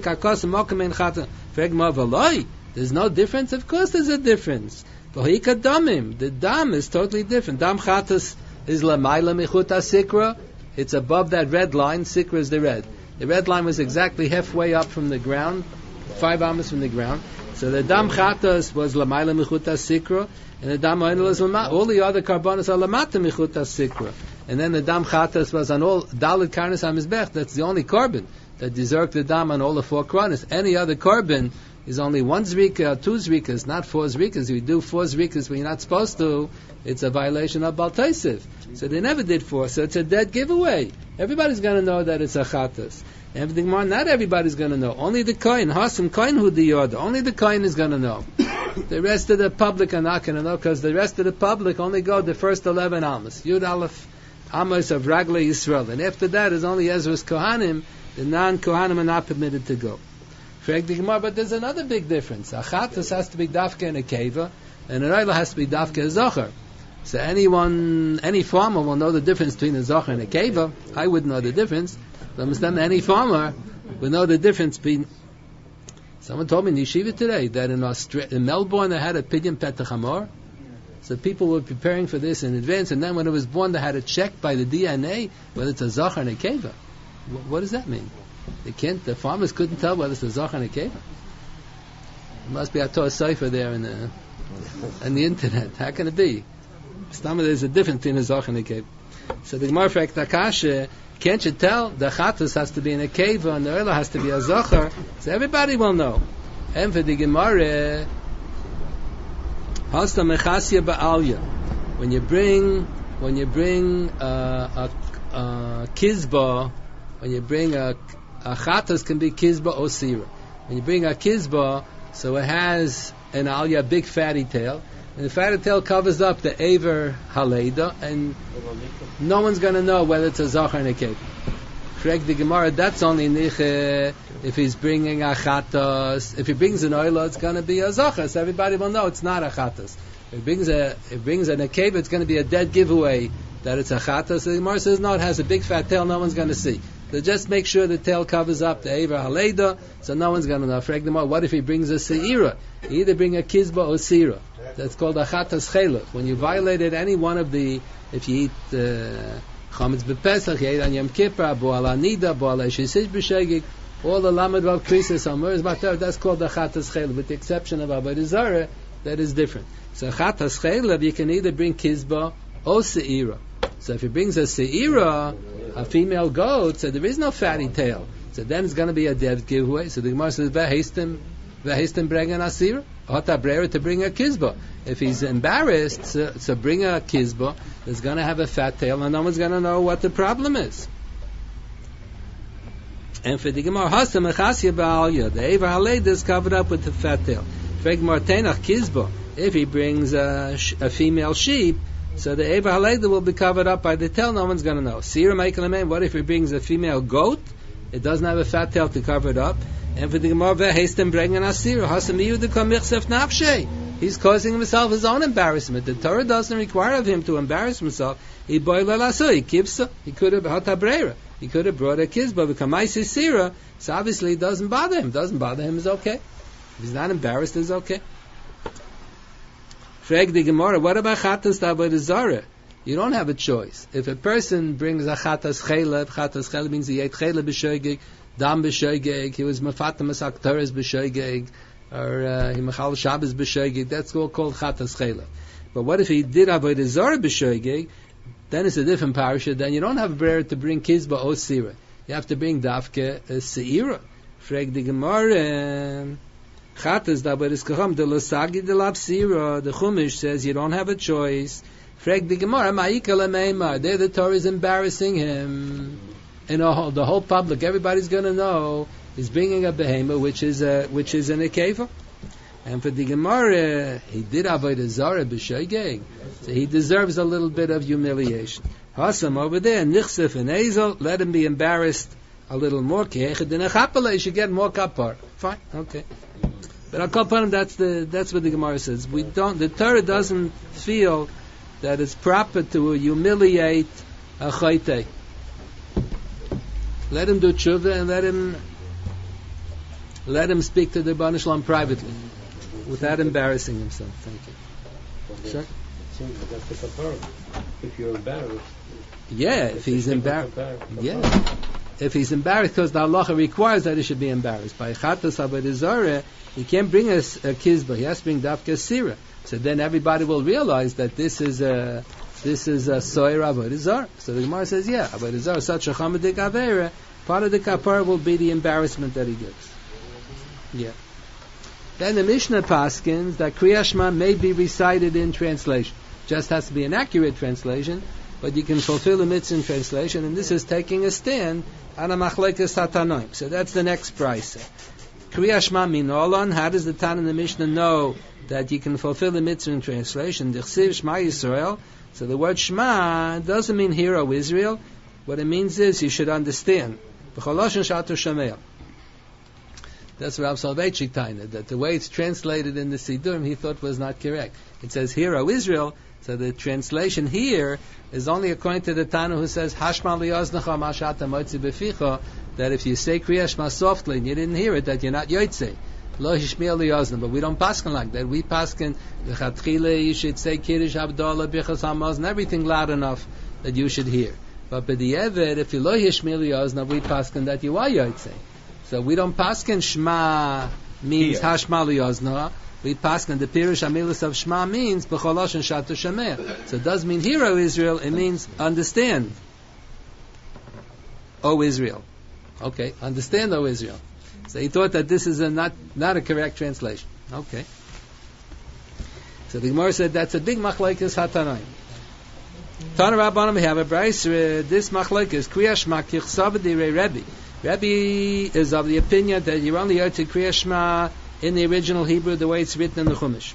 There's no difference? Of course there's a difference. The dam is totally different. Dam chatos is lamayla mechuta sikra. It's above that red line. Sikra is the red. The red line was exactly halfway up from the ground, 5 amas from the ground. So the dam chatos was lamayla mechuta sikra. And the dam oinel is lamata. All the other carbonos are lamata mechuta sikra. And then the dam chatas was on all dalit karnas hamizbech. That's the only carbon that deserved the dam on all the 4 karnas. Any other carbon is only 1 zrika or 2 zrikas, not 4 zrikas. If you do 4 zrikas when you're not supposed to, it's a violation of Bal Taisiv. So they never did 4. So it's a dead giveaway. Everybody's going to know that it's a chatas. Everything more, not everybody's going to know. Only the kohen, Hasam kohen hu diyoda. Only the kohen is going to know. The rest of the public are not going to know, because the rest of the public only go the first 11 amos. Yud Aleph amos of Raglei Yisrael. And after that is only Ezra's Kohanim. The non-Kohanim are not permitted to go. But there's another big difference. A chatas has to be dafka in a keva, and a rayla has to be dafka a zocher. So any farmer will know the difference between a zocher and a keva. I wouldn't know the difference. Understand? Any farmer would know the difference between. Someone told me in yeshiva today that in Melbourne they had a pidyon petach hamor. So people were preparing for this in advance, and then when it was born, they had it checked by the DNA whether it's a zocher and a keva. What does that mean? The farmers couldn't tell whether it's a Zoch and a Keva. It must be a Torah Sefer there in the internet. How can it be? There's a difference between a Zoch and a Keva. So the Gemara fact Akasha, can't you tell? The Chatus has to be in a Keva and the Oila has to be a Zocher. So everybody will know. And for the Gemara, Hasta Mechasya Ba'alya. When you bring a Kizba, when you bring a Chatas can be Kizba or Sira. When you bring a Kizba, so it has an Alya, big fatty tail, and the fatty tail covers up the Aver Haleda, and no one's going to know whether it's a Zachar and a Keva. Correct the Gemara, that's only Niche if he's bringing a Chatas. If he brings an Oila, it's going to be a Zachar, so everybody will know it's not a Chatas. If he brings an Akeva, it's going to be a dead giveaway that it's a Chatas. So the Gemara says, no, it has a big fat tail, no one's going to see. So just make sure the tail covers up the Aver Haleda, so no one's going to know. Frag them out, what if he brings a Seira? You either bring a Kizba or Seira. That's called a Chatas Chelach. When you violated any one of the, if you eat Chametz B'Pesach, you eat on Yom Kippur, Bo Al Anida, Bo Al Shisish B'Shegig, all the Lamed Vav Krisis, Amur Matar, that's called the Chatas Chelach, with the exception of Avodah Zarah, that is different. So Chatas Chelach, you can either bring Kizba or Seira. So if he brings a Seira, a female goat, so there is no fatty tail. So then it's going to be a dead giveaway. So the Gemara says, V'heistim bring an Asira, Hota Brera to bring a Kizba. If he's embarrassed, so bring a Kizba that's going to have a fat tail, and no one's going to know what the problem is. And for the Gemara, Hasta Mechasya Ba'alya, the Aver Haleda is covered up with the fat tail. For the Gemara, Tenach Kizba, if he brings a female sheep, so the Aver Haleda will be covered up by the tail, no one's going to know. Sira Meikalamen, what if he brings a female goat? It doesn't have a fat tail to cover it up. And for the Gemara, V'heistem bring an Asira, Hasamiyu de Kamichsef Nafshe. He's causing himself his own embarrassment. The Torah doesn't require of him to embarrass himself. He could have Hatabrera. He could have brought a Kizba, V'kamaisi Sira, so obviously it doesn't bother him. Doesn't bother him is okay. If he's not embarrassed, it's okay. Frag the Gemara, what about Chatas Avodah Zarah? You don't have a choice. If a person brings a Chatas Chelev means he ate Chelev b'shoigeg, Dam b'shoigeg, he was Mefatam Masak Torahs b'shoigeg, or he Mechal Shabbos b'shoigeg, that's all called Chatas Chelev. But what if he did Avodah Zarah b'shoigeg? Then it's a different parasha, then you don't have a prayer to bring Kizba or Sira. You have to bring Dafke Seira. Frag the Gemara, Chatas Dabar Iskacham de Losagi de Lav Sira. The Chumash says you don't have a choice. Frag the Gemara, Ma'ikala Meimar. There the Torah is embarrassing him. And the whole public, everybody's going to know, he's bringing a behema, which is an Akeva. And for the Gemara, he did Avodah Zarah b'shoigeg, so he deserves a little bit of humiliation. Hasam over there, Nichsef and Ezel, let him be embarrassed a little more. He should get more kapar. Fine, okay. But I'll call upon him, that's what the Gemara says. The Torah doesn't feel that it's proper to humiliate a chayte. Let him do tshuva and let him speak to the Rebbeinu Shalom privately, without embarrassing himself. Thank you. Sure. It seems like that's the kapara. If you're embarrassed. Yeah, if he's embarrassed. Yeah. If he's embarrassed, because the halacha requires that he should be embarrassed. By Chatas Avodah Zarah, he can't bring a kizba. He has to bring dafka sira. So then everybody will realize that this is a soyer Avodah Zarah. So the Gemara says, yeah, Avodah Zarah such a chamadik avera. Part of the kapara will be the embarrassment that he gives. Yeah. Then the Mishnah paskins that Kriya Shema may be recited in translation. Just has to be an accurate translation, but you can fulfill the mitzvah in translation, and this is taking a stand on a machlekes hatanoim. So that's the next price. Kriya Shema minolan. How does the Tan and the Mishnah know that you can fulfill the mitzvah in translation? Dichsiv Shema Yisrael. So the word Shema doesn't mean hear, O Israel. What it means is you should understand. B'choloshen shato shameel. That's Rav Soloveitchik Taina, that the way it's translated in the Sidurim he thought was not correct. It says, Hear, O Israel, so the translation here is only according to the Tana who says, Hashma liyoznacha mashata motzi beficha, that if you say Kriya Shema softly and you didn't hear it, that you're not yotzei. Lo hishmiel liyozna, but we don't paskin like that. We paskin, v'chatchile, you should say Kiddush Havdalah, Bichas Hamaz, and everything loud enough that you should hear. But b'di'evet, if you lo yishmil yozna, we paskin that you are yotzei. So we don't paskin shma means hashma liyozna. We paskin the pirush amilus of shma means b'cholosh and shatu shemeh. So it does mean hear, O Israel. It means understand, O Israel. Okay, understand, O Israel. So he thought that this is not a correct translation. Okay. So the Gemara said that's a big machlekes hatanaim. Tana Rabbanim, we have a brayso. This machlekes Kriya Shema kichsav d'rei Rebbe. Rebbe is of the opinion that you're only able to Kriya Shema in the original Hebrew, the way it's written in the Chumash.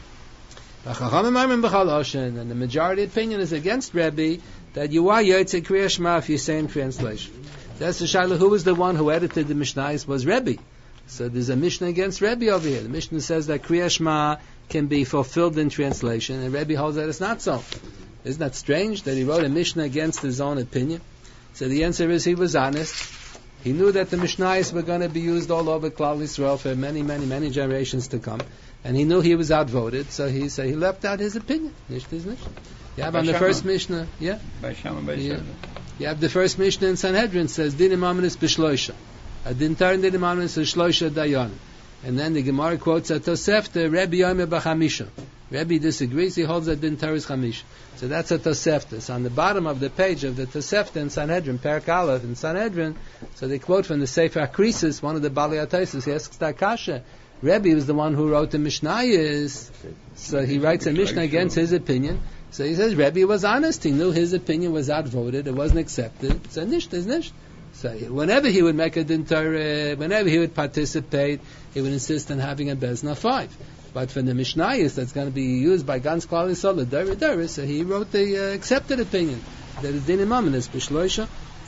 And the majority opinion is against Rebbe, that you are able to Kriya Shema if you say in translation. That's the Shaila. Who was the one who edited the Mishnah? Was Rebbe. So there's a Mishnah against Rebbe over here. The Mishnah says that Kriya Shema can be fulfilled in translation, and Rebbe holds that it's not so. Isn't that strange that he wrote a Mishnah against his own opinion? So the answer is he was honest. He knew that the Mishnayos were going to be used all over Klal Yisrael for many, many, many generations to come, and he knew he was outvoted, so he left out his opinion. Nicht is nicht. You have on the first Mishnah, yeah? You have the first Mishnah in Sanhedrin says Dinim Amanis B'Shloisha. A din turn Dinim Amanis B'Shloisha Dayan. And then the Gemara quotes a Tosefta Rebbe Yomer B'Chamisha. Rebbe disagrees. He holds that din Torah is Chamish. So that's a Tosefta. So on the bottom of the page of the Tosefta in Sanhedrin, Perek Aleph in Sanhedrin, so they quote from the Sefer Krisis, one of the Balei HaTosfos. He asks that kasha. Rebbe was the one who wrote the Mishnayos, so he writes a Mishnah against his opinion. So he says Rebbe was honest. He knew his opinion was outvoted. It wasn't accepted. So nisht is nisht. So whenever he would make a din Torah, whenever he would participate, he would insist on having a Bezna 5. But for the Mishnayos that's going to be used by Gans Klal Yisrael, the Dori, so he wrote the accepted opinion that is Dinim Amanis B'Shloisha.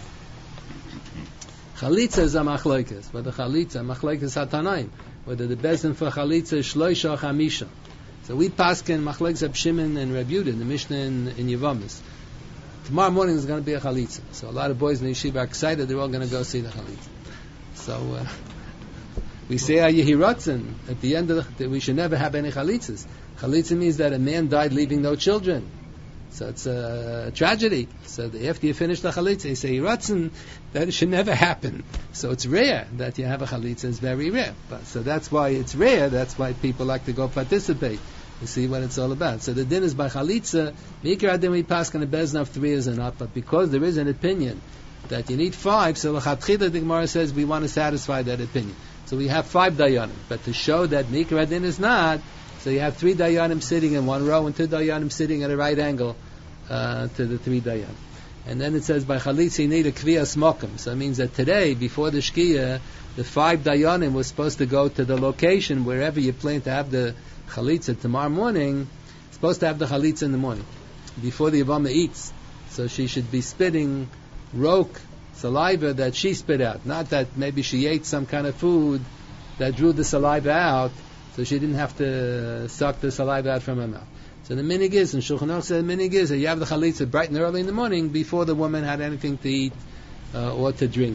Chalitza is a machlokes, but the Chalitza, machlokes hatanaim, whether the Bezin for Chalitza is Shloisha or Chamisha. So we paskin machlokes of Shimon and Reb Yehuda, the Mishnah in Yevamis. Tomorrow morning is going to be a Chalitza. So a lot of boys in the yeshiva are excited, they're all going to go see the Chalitza. So we say Yehirotzen at the end of we should never have any Chalitzas. Chalitza means that a man died leaving no children. So it's a tragedy. So after you finish the Chalitza, you say Yehirotzen, that it should never happen. So it's rare that you have a Chalitza. It's very rare. So that's why it's rare. That's why people like to go participate to see what it's all about. So the din is by Chalitza. Mikra din we pass on a bezna of 3 years and up. But because there is an opinion that you need 5, so l'chatchila the Gemara says we want to satisfy that opinion. So we have 5 dayanim. But to show that Mikra din is not, so you have 3 dayanim sitting in one row and 2 dayanim sitting at a right angle to the 3 dayanim. And then it says by Chalitza you need a kviyas mokum. So it means that today, before the Shkia, the 5 dayanim was supposed to go to the location wherever you plan to have the Chalitza tomorrow morning, supposed to have the Chalitza in the morning, before the Yavama eats. So she should be spitting roke, saliva that she spit out. Not that maybe she ate some kind of food that drew the saliva out, so she didn't have to suck the saliva out from her mouth. So the minig is, and Shulchan Aruch said the minig is that you have the Chalitza bright and early in the morning before the woman had anything to eat or to drink.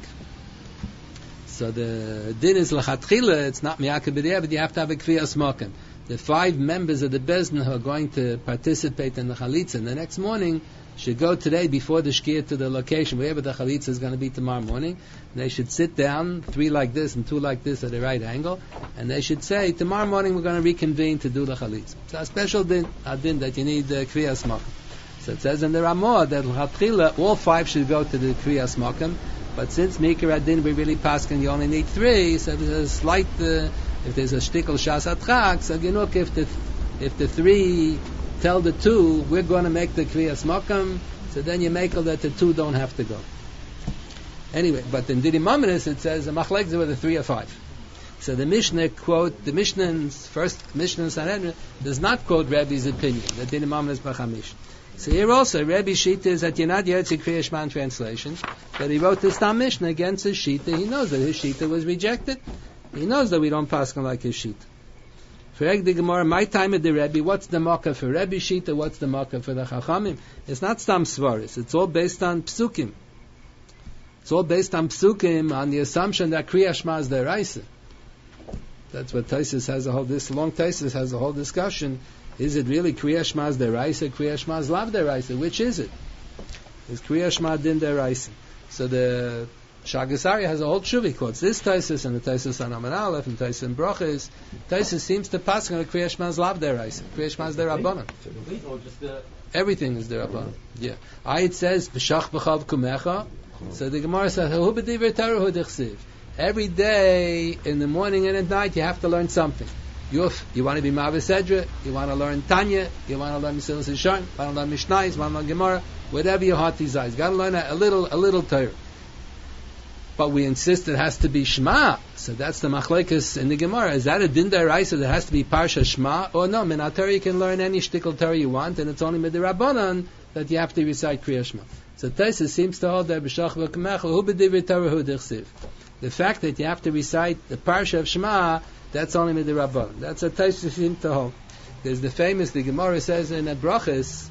So the din is l'chatchila, it's not miyakeh b'di'eh, but you have to have a kviyas mokum. The 5 members of the Bezdin who are going to participate in the Chalitza in the next morning should go today before the Shkia to the location wherever the Chalitza is going to be tomorrow morning. And they should sit down, 3 like this and 2 like this at a right angle, and they should say, tomorrow morning we're going to reconvene to do the Chalitza. So a special din that you need Kriyas Mokum. So it says in the Ramah that l'chatchila all 5 should go to the Kriyas Mokum, but since Mikra Adin we really pass and you only need 3, so there's a slight if there's a shtickle shas atchak, so you know if the 3 tell the 2, we're going to make the kriyas makam, so then you make it that the 2 don't have to go. Anyway, but in Didim Amanis it says the machlekes were the 3 or 5. So the Mishnah quote the Mishnah's first Mishnah in Sanhedrin does not quote Rebbe's opinion that Didim Amanis b'chamish. So here also Rebbe Shita is that you're not yet a Kriya Shema translation, but he wrote this Tam Mishnah against his Shita. He knows that his Shita was rejected. He knows that we don't pass on like his sheet. For the Gemara, my time at the Rebbe, what's the makkah for Rebbe Shita, what's the makkah for the Chachamim? It's not stam svaris, it's all based on psukim. It's all based on psukim, on the assumption that Kriya Shema is deraisa. That's what Taisus has this long Taisus has a whole discussion. Is it really Kriya Shema is deraisa, Kriya Shema is lav deraisa? Which is it? is Kriya Shema din deraisa. So the Shagasari has a whole tshuva. He quotes this Taisus and the Taisus on Aman Aleph and Taisus in Brachos. Taisus seems to pass on the Kriya Shema is lav deraisa. Kriya Shema is derabanan. Everything is derabanan. Yeah. It says b'shach b'chav kumecha. So the Gemara says hu b'divrei Torah hu dichsiv. Every day, in the morning and at night, you have to learn something. You want to be Mavis Edra, you want to learn Tanya, you want to learn Mesilas Yesharim, you want to learn Mishnayos, you want to learn Gemara, whatever your heart desires. You got to learn a little Torah. But we insist it has to be Shema. So that's the machlekes in the Gemara. Is that a din deraisa that has to be Parsha Shema? Or no, min Torah you can learn any shtickle Torah you want, and it's only midirabanan that you have to recite Kriya Shema. So Taisus seems to hold that b'shach v'kamecha hu b'divrei Torah hu dichsiv. The fact that you have to recite the Parsha of Shema, that's only midirabanan. That's a Taisus seems to hold. There's the Gemara says in Brachos,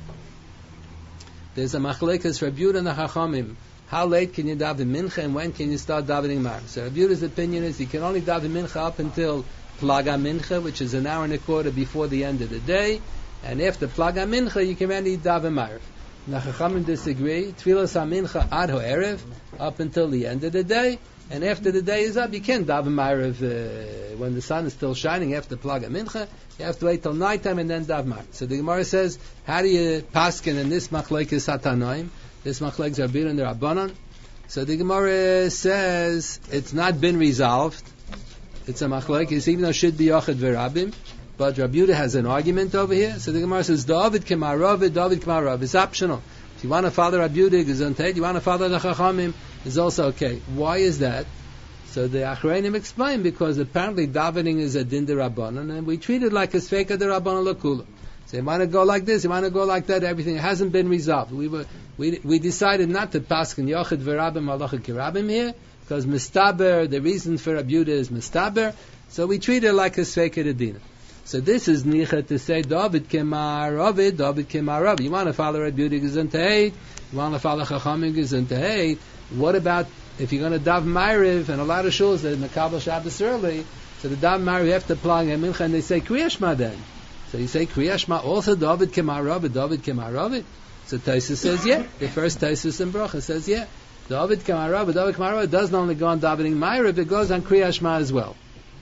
there's a machlekes for Rabbi Yehuda and the Chachamim. How late can you daven mincha and when can you start davening Maariv? So Rabbi Yehuda's opinion is you can only daven mincha up until Plaga Mincha, which is an hour and a quarter before the end of the day, and after Plaga Mincha you can only daven Maariv. The Chachamim disagree. Tfilas HaMincha ad ha'erev, up until the end of the day, and after the day is up you can't daven Maariv when the sun is still shining after Plaga Mincha. You have to wait till nighttime and then daven Maariv. So the Gemara says, how do you paskin in this machlekes hatanoim? This machlekes are bir and the Rabbanan. So the Gemara says it's not been resolved. It's a machlekes, even though it should be Yochid v'Rabim. But Rabbi Yehuda has an argument over here. So the Gemara says, David k'marav, David k'marav. It's optional. If you want to follow Rabbi Yehuda, Gesundheit. You want to follow the Chachamim, it's also okay. Why is that? So the Achreinim explain, because apparently davening is a din de Rabbanan, and we treat it like a sveika de Rabbanan lakula. So you want to go like this, you want to go like that, everything hasn't been resolved. We decided not to paskin Yochid v'Rabim halacha kirabim here, because mistaber, the reason for Rabbi Yehuda is mistaber, so we treat it like a sveika de dina. So this is nicha to say David kemar David kemar. You want to follow Rabbi Yehuda Gesundheit, you want to follow Chachamim Gesundheit. What about if you're going to daven Ma'ariv, and a lot of shuls that Makabel Shabbos early, so the daven Ma'ariv you have to plug in Mincha, and they say Kriya Shema then. So you say Kriya Shema also David kemar David kemar. So Taisus says yeah. The first Taisus in Bracha says yeah. David kemar David kemar doesn't only go on davening Ma'ariv, it goes on Kriya Shema as well.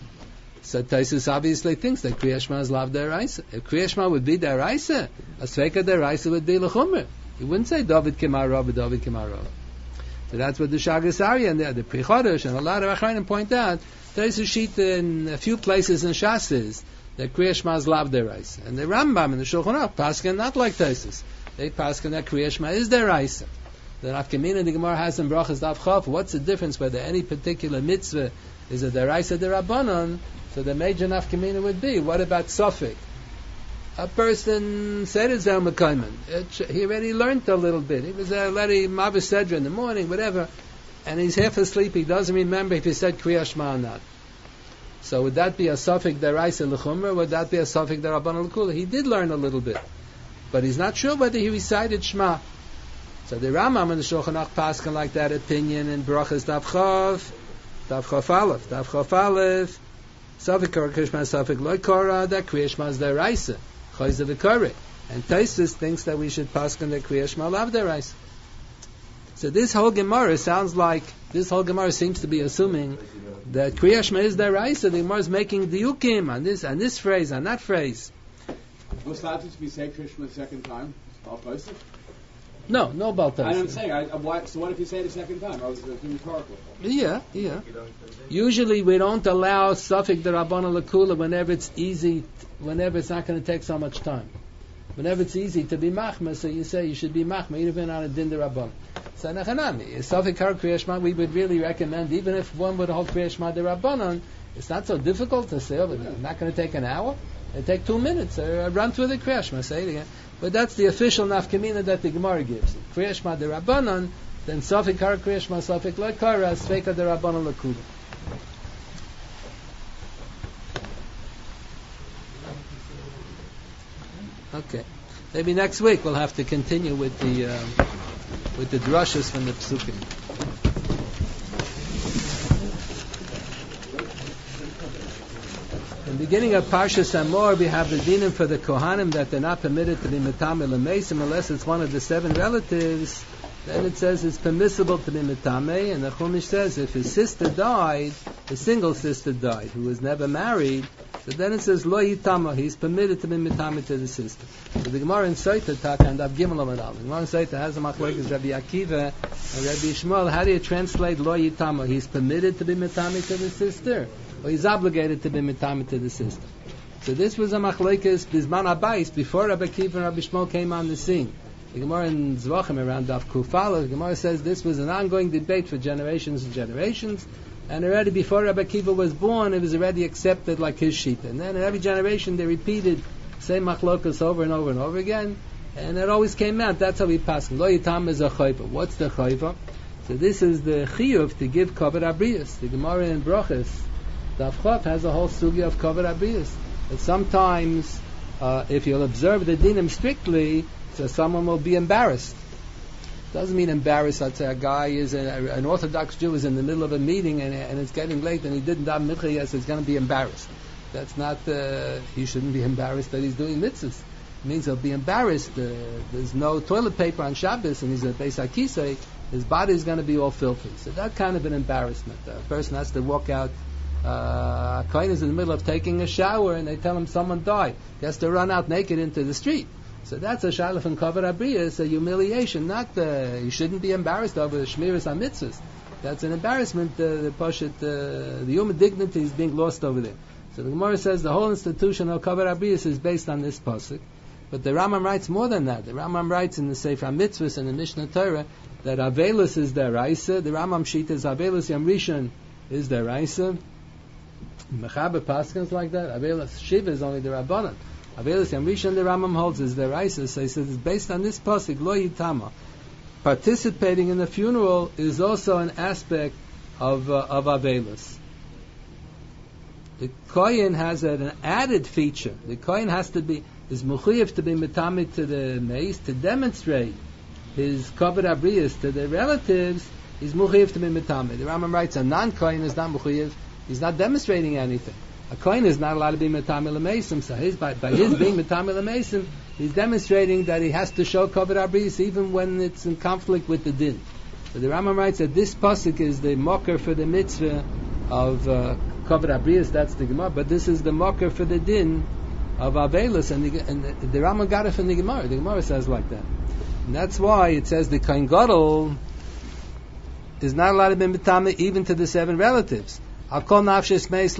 So Taisus obviously thinks that Kriya Shema is lav deraisa. If Kriya Shema would be deraisa, a sveika deraisa would be l'chumra. He wouldn't say David kemar David kemar. So that's what the Shagasari and the Pri Chodesh and a lot of Achronim point out. Taisus sheet in a few places in Shas is that Kriya Shema is lav deraisa, and the Rambam and the Shulchan Aruch paskin not like Taisus. They paskin that Kriya Shema is deraisa. The Nafkamina the Gemara has in Brachas Daf Chaf. What's the difference whether any particular mitzvah is a deraisa derabanan? So the major nafkamina would be, what about Suffolk? A person said his Zel Mekayman. He already learned a little bit. He was already Mavis Sedra in the morning, whatever, and he's half asleep. He doesn't remember if he said Kriya Shema or not. So would that be a Suffolk deraisa l'chumra? Would that be a Suffolk derabanan l'kula? He did learn a little bit, but he's not sure whether he recited Shema. So the Rambam and the Shulchan Aruch paskin like that opinion in Brachas Daf Chaf Aleph. Safik Kriya Shema, Safik Lo Korah, that Kriya Shema is deraisa, Chayz v'Koreh. And Taisus thinks that we should paskin the Kriya Shema lav deraisa. So this whole Gemara seems to be assuming that Kriya Shema is deraisa. The Gemara is making diukim on this phrase, on that phrase. Was that to be say Kriya Shema the second time? No Baltaisus. I'm saying, so what if you say it a second time? I was rhetorical. Yeah. Usually we don't allow Safik D'Rabbanan L'Kula whenever it's easy, whenever it's not going to take so much time. Whenever it's easy to be Machma, so you say you should be Machma, even on a Din D'Rabbanan. So Nechanami, Safik Kriya Shema, we would really recommend, even if one would hold Kriya Shema D'Rabbanan, it's not so difficult to say, it's not going to take an hour. It'll take 2 minutes. Run through the Kriya Shema, say it again. But that's the official nafkamina that the Gemara gives. Kriya Shema D'Rabbanan, then Safik Kriya Shema, Safik Lo Korah, Sveika D'Rabbanan L'Kula. Okay. Maybe next week we'll have to continue with the drushes from the Psukim. In the beginning of Parshas Amor, we have the dinim for the Kohanim that they're not permitted to be metamel and mesim unless it's one of the 7 relatives. then it says it's permissible to be mitame, and the Chumash says if his sister died, a single sister died, who was never married, so then it says lo yitama, he's permitted to be mitame to the sister. So the Gemara in Soita Taka and Ab Gimel Amad Al. The Gemara in Soita has a machlokes Rabbi Akiva and Rabbi Shmuel. How do you translate lo yitama? He's permitted to be mitame to the sister, or he's obligated to be mitame to the sister? So this was a machlokes bizman abayis before Rabbi Akiva and Rabbi Shmuel came on the scene. The Gemara in Zvachim around Daf Kufala, the Gemara says this was an ongoing debate for generations and generations, and already before Rabbi Akiva was born, it was already accepted like his sheep. And then in every generation they repeated same machlokas over and over and over again, and it always came out. That's how we pass. Lo yitam is a chayva. What's the chayva? So this is the chiyuv to give kavod abriyos. The Gemara in Brachos Daf Chav has a whole sugya of kavod abriyos. But sometimes, if you'll observe the dinim strictly, so someone will be embarrassed. Doesn't mean embarrassed. Let's say a guy is an Orthodox Jew is in the middle of a meeting and it's getting late and he didn't daven mincha yet, so he's going to be embarrassed. That's not. He shouldn't be embarrassed that he's doing mitzvahs. It means he'll be embarrassed. There's no toilet paper on Shabbos and he's a Beis HaKisei. His body is going to be all filthy. So that kind of an embarrassment. A person has to walk out. A kohen is in the middle of taking a shower and they tell him someone died. He has to run out naked into the street. So that's a shalaf and kavod abriyos, a humiliation. Not you shouldn't be embarrassed over the shmiras hamitzvos. That's an embarrassment. The human dignity is being lost over there. So the Gemara says the whole institution of kavod abriyos is based on this pasuk. But the Rambam writes more than that. The Rambam writes in the Sefer HaMitzvos and the Mishnah Torah that avelus is deraisa. The Rambam shita is avelus yom rishon is deraisa. Mechaber paskins like that. Avelus shiva is only the rabbanan. Avelus Yom Rishon the Rambam holds is the Raisa, so he says it's based on this pasuk lo yitama. Participating in the funeral is also an aspect of Avelus. The kohen has an added feature. The kohen has to be is mechuyev to be mitame to the meis to demonstrate his kavod abriyos to the relatives. He's mechuyev to be mitame. The Rambam writes a non-kohen is not mechuyev. He's not demonstrating anything. A kohen is not allowed to be mitame l'meisim, so by his being mitame l'meisim, he's demonstrating that he has to show kavod abriyos even when it's in conflict with the din. So the Rambam writes that this pasuk is the mocker for the mitzvah of kavod abriyos. That's the Gemara, but this is the mocker for the din of avelus, and the Rambam got it from the Gemara. The Gemara says like that, and that's why it says the kohen gadol is not allowed to be mitame even to the 7 relatives. Not allowed to be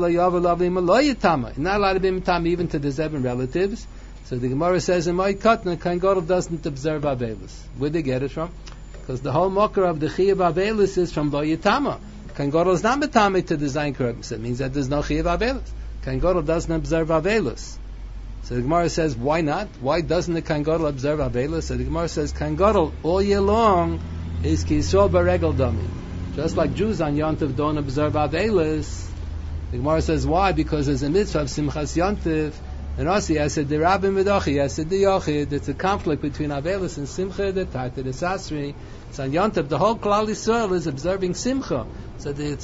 mitame even to the 7 relatives. So the Gemara says in Moed Katan, kohen gadol doesn't observe avelus. Where they get it from? Because the whole mocker of the chiyuv avelus is from lo yitama. Kohen gadol is not mitame to the zayin korban. It means that there's no chiyuv avelus. Kohen gadol doesn't observe avelus. So the Gemara says, why not? Why doesn't the kohen gadol observe avelus? So the Gemara says, kohen gadol all year long is ki yisrael baregel dami. Just like Jews on Yom Tov don't observe avelus. The Gemara says, why? Because there's a mitzvah of simchas Yom Tov, and also yased the rabbin v'dochi, yased the yochid. It's a conflict between avelus and simcha, the tarta, the sasri. So on Yom Tov, the whole Klal Yisrael is observing simcha. So the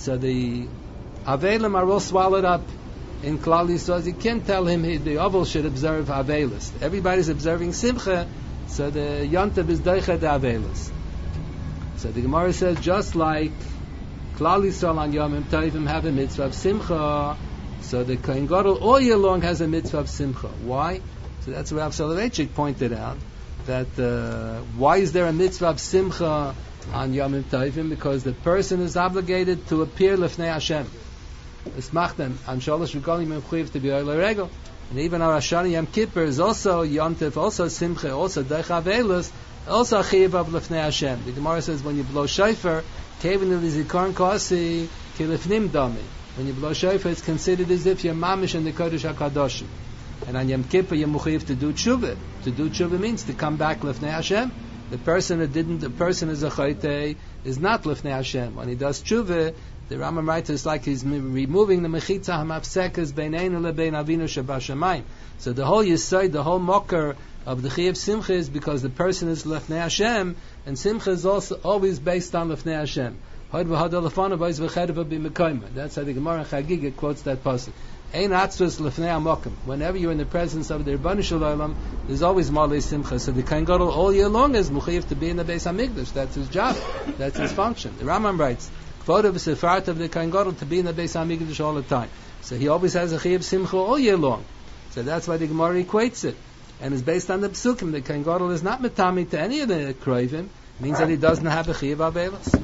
avelim are all swallowed up in Klal Yisrael. You can't tell him the oval should observe avelus. Everybody's observing simcha, so the Yom Tov is doicha the avelus. So the Gemara says, just like Klal Yisrael on Yom Tovim have a mitzvah of simcha, so the kohen gadol all year long has a mitzvah of simcha. Why? So that's what Rav Soloveitchik pointed out. That why is there a mitzvah of simcha on Yom Tovim? Because the person is obligated to appear lefnei Hashem. Esmachtem an shalosh regalim mechuyev to be oil regel. And even our Ashani Yom Kippur is also Yom Tov, also simcha, also deich avelus, also a chiyuv of lefnei Hashem. The Gemara says when you blow shofar, kevin l'zikaron kosi ki lefnim dami. When you blow shofar, it's considered as if you're mamish in the Kodesh HaKadoshim. And on Yom Kippur, you're mechuyev to do tshuva. To do tshuva means to come back lefnei Hashem. The person is a chaytei, is not lefnei Hashem. When he does tshuva, the Rambam writes it's like he's removing the mechitza hamafsekas beineinu lebein avinu shabashamayim. So the whole yesod, the whole mocker of the chiyuv simcha is because the person is lefnei Hashem, and simcha is also always based on lefnei Hashem. That's how the Gemara in Chagiga quotes that pasuk. Ein atzvus lefnei amokim. Whenever you're in the presence of the Rebbeinu Shalom, there's always malei simcha. So the Kohen Gadol all year long is muchayiv to be in the Beis Hamikdash. That's his job. That's his function. The Rambam writes, "Kvod of Sefart of the Kohen Gadol to be in the Beis Hamikdash all the time." So he always has a chayiv simcha all year long. So that's why the Gemara equates it, and it's based on the psukim. The Kohen Gadol is not metami to any of the kroivim. Means that he doesn't have a chayiv avelos.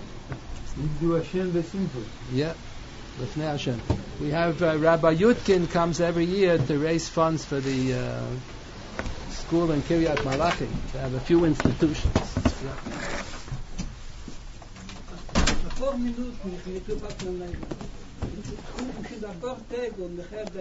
Yeah. Lifnei Hashem. We have Rabbi Yudkin comes every year to raise funds for the school in Kiryat Malachi. They have a few institutions. Yeah.